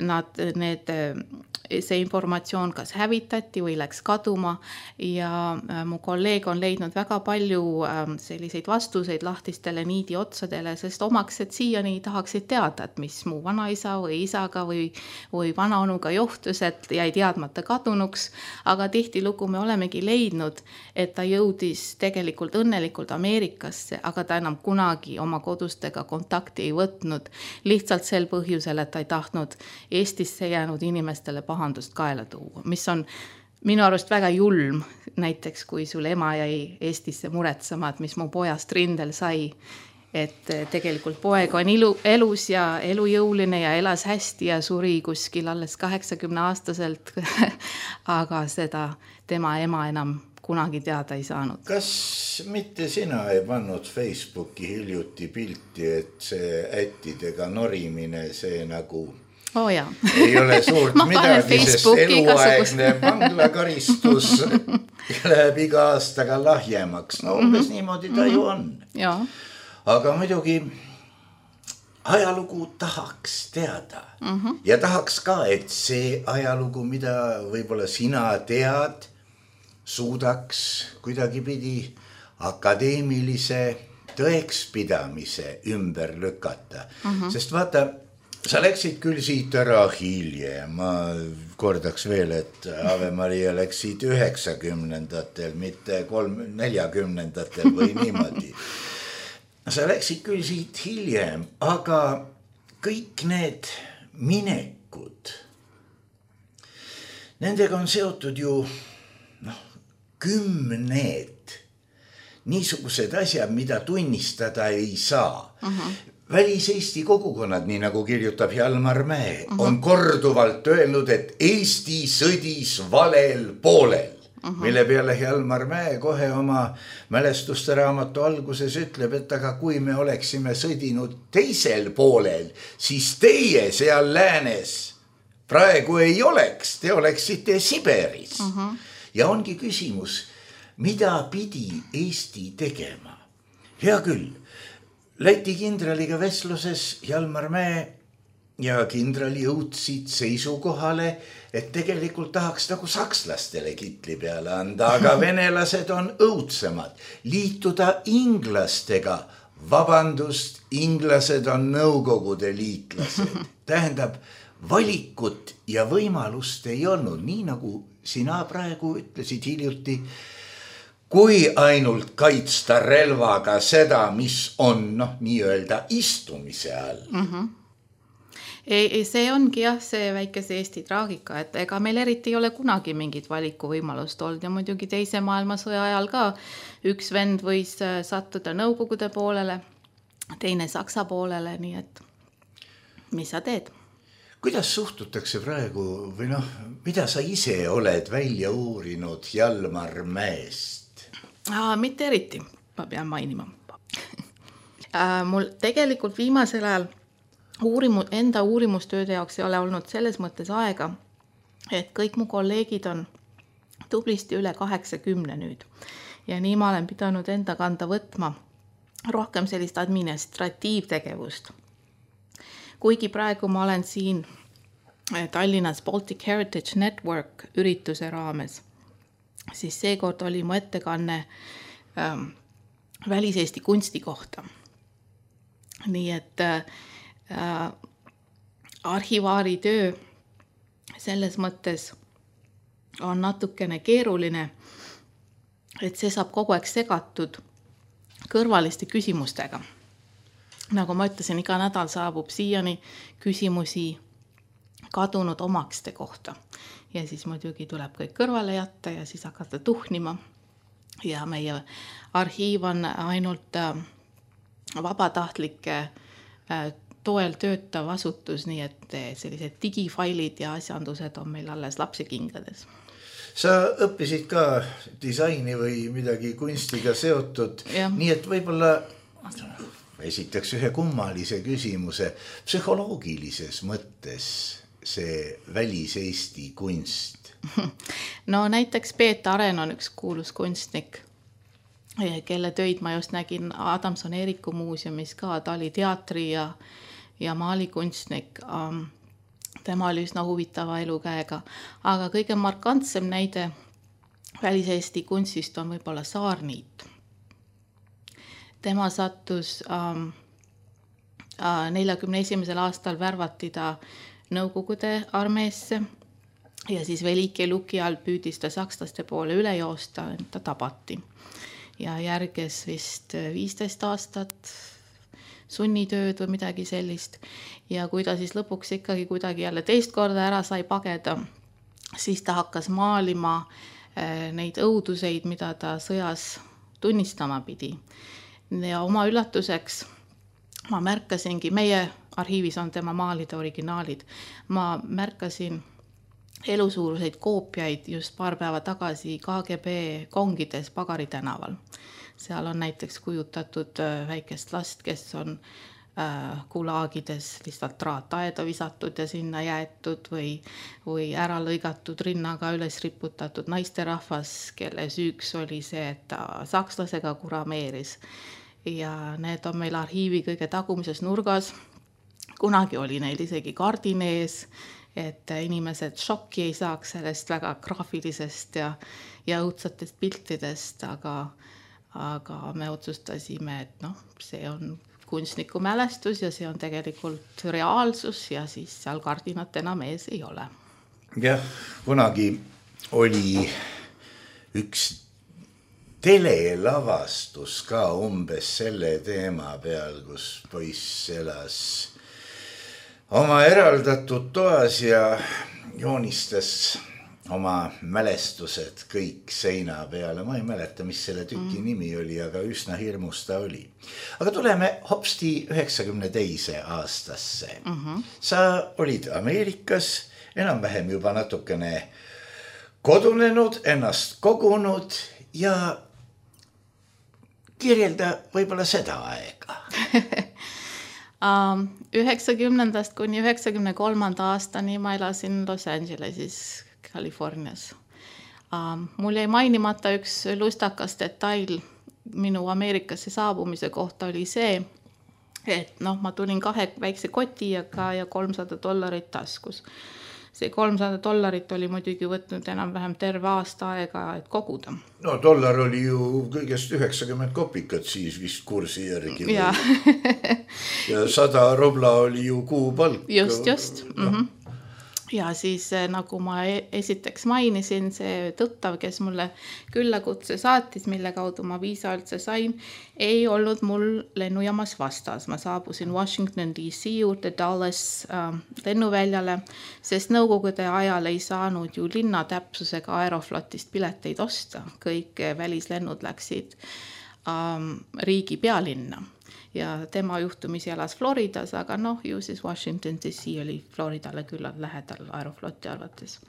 See informatsioon kas hävitati või läks kaduma ja mu kolleeg on leidnud väga palju selliseid vastuseid lahtistele niidi otsadele, sest omaksed siiani tahaksid teada, et mis mu vanaisa või isaga või vanaonuga juhtus, et jäi teadmata kadunuks, aga tihtilugu me olemegi leidnud, et ta jõudis tegelikult õnnelikult Ameerikasse, aga ta enam kunagi oma kodustega kontakti ei võtnud, lihtsalt sel põhjusel, et ta ei tahtnud Eestisse jäänud inimestele pahandust kaela tuua, mis on minu arust väga julm, näiteks kui sul ema jäi Eestisse muretsema, et mis mu pojast rindel sai, et tegelikult poeg on elus ja elujõuline ja elas hästi ja suri kuskil alles 80-aastaselt, aga seda tema ema enam kunagi teada ei saanud. Kas mitte sina ei pannud Facebooki hiljuti pilti, et see ättidega norimine, see nagu ei ole suurt midagi, sest eluaegne vanglakaristus läheb iga aastaga lahjemaks. No umbes niimoodi ta ju on. Aga muidugi ajalugu tahaks teada ja tahaks ka, et see ajalugu, mida võib-olla sina tead, suudaks kuidagipidi akadeemilise tõekspidamise ümber lükata. Sest vaata, sa läksid küll siit ära hiljem, ma kordaks veel, et Ave Maria läks siit 90-ndatel, mitte 40-ndatel või niimoodi. Sa läksid küll siit hiljem, aga kõik need minekud, nendega on seotud ju kümned niisugused asjad, mida tunnistada ei saa. Välis-Eesti kogukonnad, nii nagu kirjutab Hjalmar Mäe, on korduvalt öelnud, et Eesti sõdis valel poolel, mille peale Hjalmar Mäe kohe oma mälestuste raamatu alguses ütleb, et aga kui me oleksime sõdinud teisel poolel, siis teie seal läänes praegu ei oleks, te oleksite Siberis. Ja ongi küsimus, mida pidi Eesti tegema? Hea küll, Läti kindraliga vestluses Hjalmar Mäe ja kindral jõudsid seisukohale, et tegelikult tahaks nagu sakslastele kitli peale anda, aga venelased on õudsemad. Liituda inglastega, vabandust, inglased on Nõukogude liitlased. Tähendab, valikut ja võimalust ei olnud, nii nagu sina praegu ütlesid hiljuti, kui ainult kaitsta relvaga seda, mis on nii-öelda istumise all. See ongi jah, see väikese Eesti traagika, et ega meil eriti ei ole kunagi mingit valikuvõimalust olnud ja muidugi teise maailmasõja ajal ka üks vend võis sattuda Nõukogude poolele, teine Saksa poolele, nii et mis sa teed? Kuidas suhtutakse praegu või mida sa ise oled välja uurinud Hjalmar Mäest? Mitte eriti, ma pean mainima. Mul tegelikult viimasel ajal enda uurimustööde jaoks ei ole olnud selles mõttes aega, et kõik mu kolleegid on tublisti üle 80 nüüd. Ja nii ma olen pidanud enda kanda võtma rohkem sellist administratiivtegevust. Kuigi praegu ma olen siin Tallinnas Baltic Heritage Network ürituse raames, siis seekord oli mu ettekanne Välis-Eesti kunsti kohta. Nii et arhivaari töö selles mõttes on natukene keeruline, et see saab kogu aeg segatud kõrvaliste küsimustega. Nagu ma ütlesin, iga nädal saabub siiani küsimusi kadunud omakste kohta. Ja siis muidugi tuleb kõik kõrvale jätta ja siis hakata tuhnima. Ja meie arhiiv on ainult vabatahtlike toel töötav asutus, nii et sellised digifailid ja asjandused on meil alles lapsekingades. Sa õppisid ka disaini või midagi kunstiga seotud, nii et võib-olla esitaks ühe kummalise küsimuse psühholoogilises mõttes see Välis-Eesti kunst? No näiteks Peet Aren on üks kuulus kunstnik, kelle töid ma just nägin Adamson-Eeriku muuseumis ka, ta oli teatri ja maalikunstnik. Tema oli üsna huvitava elukäega, aga kõige markantsem näide Välis-Eesti kunstist on võib-olla Saarniit. Tema sattus 41. aastal värvati ta Nõukogude armeesse ja siis Velike Luki all püüdis ta sakslaste poole üle joosta, ta tabati. Ja järges vist 15 aastat sunnitööd või midagi sellist. Ja kui ta siis lõpuks ikkagi kuidagi jälle teist korda ära sai pageda, siis ta hakkas maalima neid õuduseid, mida ta sõjas tunnistama pidi. Ja oma üllatuseks ma märkasingi, meie arhiivis on tema maalide originaalid, ma märkasin elusuuruseid koopiaid just paar päeva tagasi KGB kongides Pagari tänaval. Seal on näiteks kujutatud väikest last, kes on kulaagides lihtsalt traataeda visatud ja sinna jäetud või ära lõigatud rinnaga üles riputatud naisterahvas, kelle süüks oli see, et ta sakslasega kurameeris. Ja need on meil arhiivi kõige tagumises nurgas kunagi oli neil isegi kardin ees, et inimesed šokki ei saaks sellest väga graafilisest ja õudsatest piltidest, aga me otsustasime, et see on kunstniku mälestus ja see on tegelikult reaalsus ja siis seal kardinat enam ees ei ole. Jah, kunagi oli üks telelavastus ka umbes selle teema peal, kus poiss elas oma eraldatud toas ja joonistas oma mälestused kõik seina peale. Ma ei mäleta, mis selle tüki nimi oli, aga üsna hirmus ta oli. Aga tuleme hopsti 92. aastasse. Sa olid Ameerikas, enam-vähem juba natukene kodunenud, ennast kogunud ja kirjelda võib-olla seda aega. 90. kuni 93. aastani ma elasin Los Angelesis, Californias. Mul jäi mainimata üks lustakas detail minu Ameerikasse saabumise kohta oli see, et ma tulin 2 väikse kotiga ja $300 taskus. See $300 oli muidugi võtnud enam-vähem terve aasta aega, et koguda. No dollar oli ju kõigest 90 kopikat siis vist kursi järgi. Ja, ja 100 rubla oli ju kuupalk. Just. Ja siis nagu ma esiteks mainisin, see tuttav, kes mulle küllakutse saatis, mille kaudu ma viisa üldse sain, ei olnud mul lennujaamas vastas. Ma saabusin Washington DC juurde Dallas lennuväljale, sest nõukogude ajal ei saanud ju linna täpsusega Aeroflotist pileteid osta. Kõik välislennud läksid riigi pealinna. Ja tema juhtumisi elas Floridas, aga ju siis Washington DC oli Floridale küllalt lähedal Aerofloti arvates.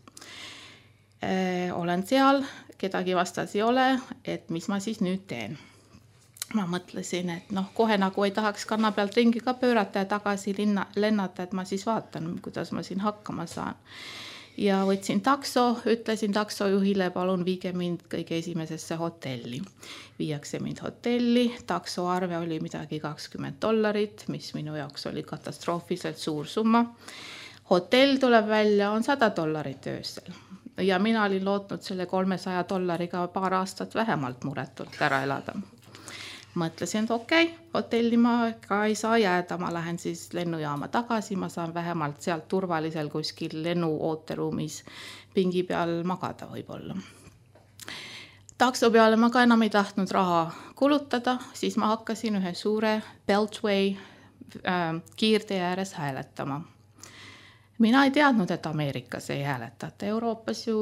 Olen seal, kedagi vastas ei ole, et mis ma siis nüüd teen. Ma mõtlesin, et kohe nagu ei tahaks kanna pealt ringi ka pöörata ja tagasi lennata, et ma siis vaatan, kuidas ma siin hakkama saan. Ja võtsin takso, ütlesin taksojuhile, palun viige mind kõige esimesesse hotelli. Viiakse mind hotelli, taksoarve oli midagi $20, mis minu jaoks oli katastroofiliselt suur summa. Hotell tuleb välja, on $100 öösel. Ja mina olin lootnud selle $300 paar aastat vähemalt muretult ära elada. Mõtlesin, et okei, hotelli ma ka ei saa jääda, ma lähen siis lennujaama tagasi, ma saan vähemalt sealt turvalisel kuskil lennu ooteruumis pingi peal magada võib-olla. Takso peale ma ka enam ei tahtnud raha kulutada, siis ma hakkasin ühe suure Beltway kiirtee ääres hääletama. Mina ei teadnud, et Ameerikas ei hääletata. Euroopas ju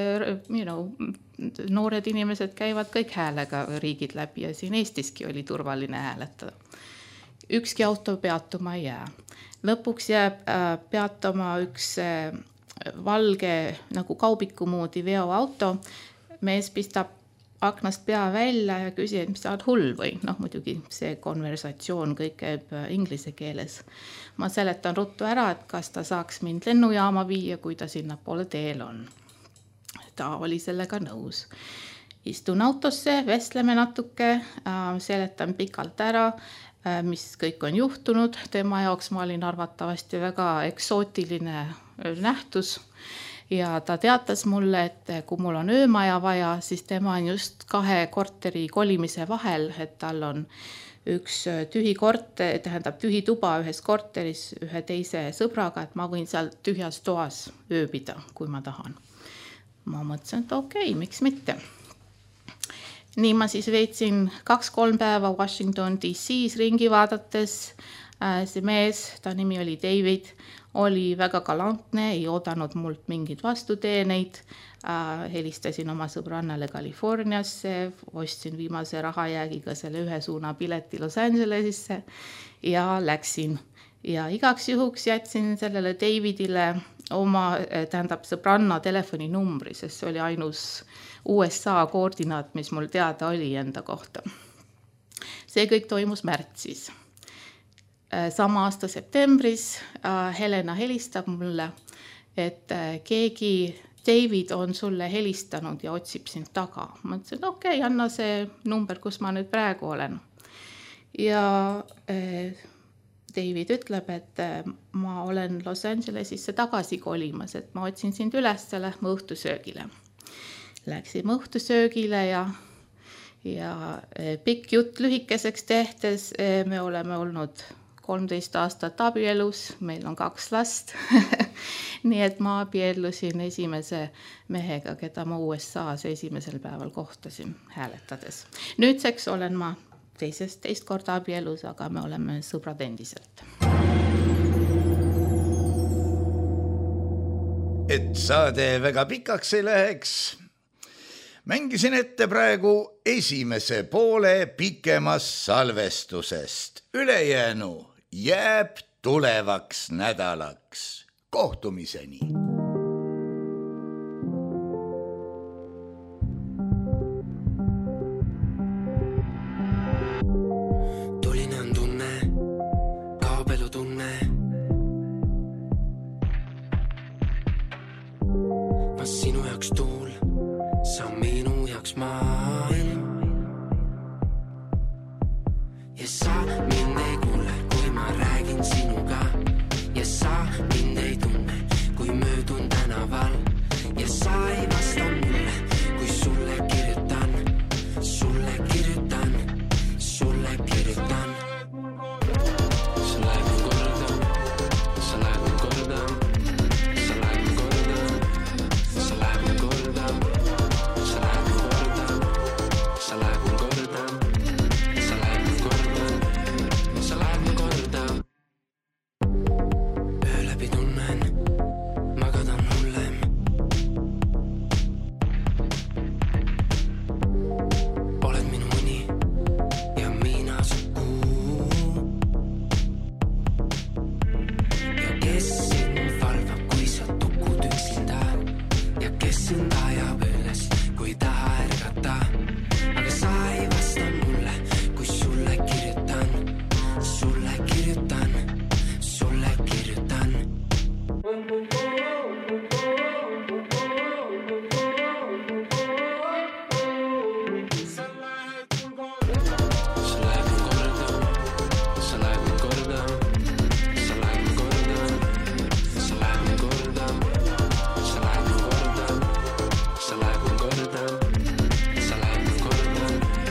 noored inimesed käivad kõik häälega riigid läbi ja siin Eestiski oli turvaline hääletada. Ükski auto peatuma ei jää. Lõpuks jääb peatama üks valge nagu kaubiku moodi veoauto. Mees pistab aknast pea välja ja küsi, et mis sa oled hull või? Muidugi see konversatsioon kõik käib inglise keeles. Ma seletan ruttu ära, et kas ta saaks mind lennujaama viia, kui ta sinna poole teel on. Ta oli sellega nõus. Istun autosse, vestleme natuke, seletan pikalt ära, mis kõik on juhtunud. Tema jaoks ma olin arvatavasti väga eksootiline nähtus. Ja ta teatas mulle, et kui mul on öömaja vaja, siis tema on just 2 korteri kolimise vahel, et tal on üks tühi tuba ühes korteris ühe teise sõbraga, et ma võin seal tühjas toas ööbida, kui ma tahan. Ma mõtlesin, et okei, miks mitte. Nii ma siis veetsin 2-3 päeva Washington DC's ringi vaadates. See mees, ta nimi oli David, oli väga galantne, ei oodanud mult mingid vastuteeneid. Helistasin oma sõbrannale Californiasse, ostsin viimase rahajäägiga selle 1 suuna pileti Los Angelesisse ja läksin. Ja igaks juhuks jätsin sellele Davidile oma sõbranna telefoninumbri, sest see oli ainus USA koordinaat, mis mul teada oli enda kohta. See kõik toimus märtsis. Sama aasta septembris Helena helistab mulle, et keegi David on sulle helistanud ja otsib sind taga. Ma ütlesin, et okei, anna see number, kus ma nüüd praegu olen. Ja David ütleb, et ma olen Los Angelesisse tagasi kolimas, et ma otsin sind üles, lähme õhtusöögile. Läksime õhtusöögile ja pikk jutt lühikeseks tehtes, me oleme olnud 13 aastat abielus, meil on 2 last. Nii et ma abiellusin esimese mehega, keda ma USA-s esimesel päeval kohtasin hääletades. Nüüdseks olen ma teist korda abielus, aga me oleme sõbrad endiselt. Et saade väga pikaks ei läheks, mängisin ette praegu esimese poole pikemast salvestusest. Ülejäänu jääb tulevaks nädalaks. Kohtumiseni! Tuline on tunne, kaabelu tunne. Ma sinu jaoks tuul, sa minu jaoks maailm. Ja sa mind ei kuule, kui ma räägin sinuga. Ja sa mind ei tunne, kui möödun tänaval. Ja sa ei vasta mulle, kui sulle kirjutan. Sulle kirjutan, sulle kirjutan. Sa läheb mu korda, sa läheb mu korda. Sa läheb mu korda, sa läheb mu korda. Sa läheb mu korda, sa läheb mu korda. Sa läheb mu korda, sa läheb mu korda. Öö läbi tunnen, magada on hullem. Oled minu uni ja mina su kuu. Ja kes sind valvab, kui sa tukud üksinda. Ja kes sind ajab üles, kui taha ärgata. Aga sa ei vasta mulle, kui sulle kirjutan. Sulle kirjutan, sulle kirjutan. Sa läheb mu korda, sa läheb mu korda. Sa läheb mu korda, sa läheb mu korda. Sa läheb mu korda, sa läheb mu korda. Sa läheb mu korda.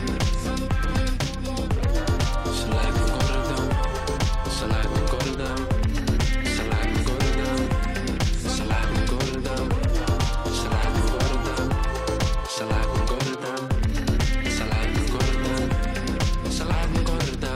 Sa läheb mu korda, sa läheb mu korda. Sa läheb mu korda, sa läheb mu korda. Sa läheb mu korda, sa läheb mu korda. Sa läheb mu korda, sa läheb mu korda.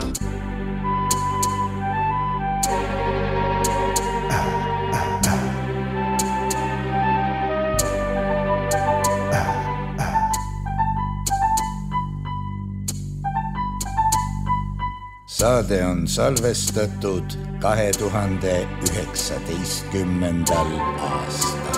Saade on salvestatud 2019. aastal.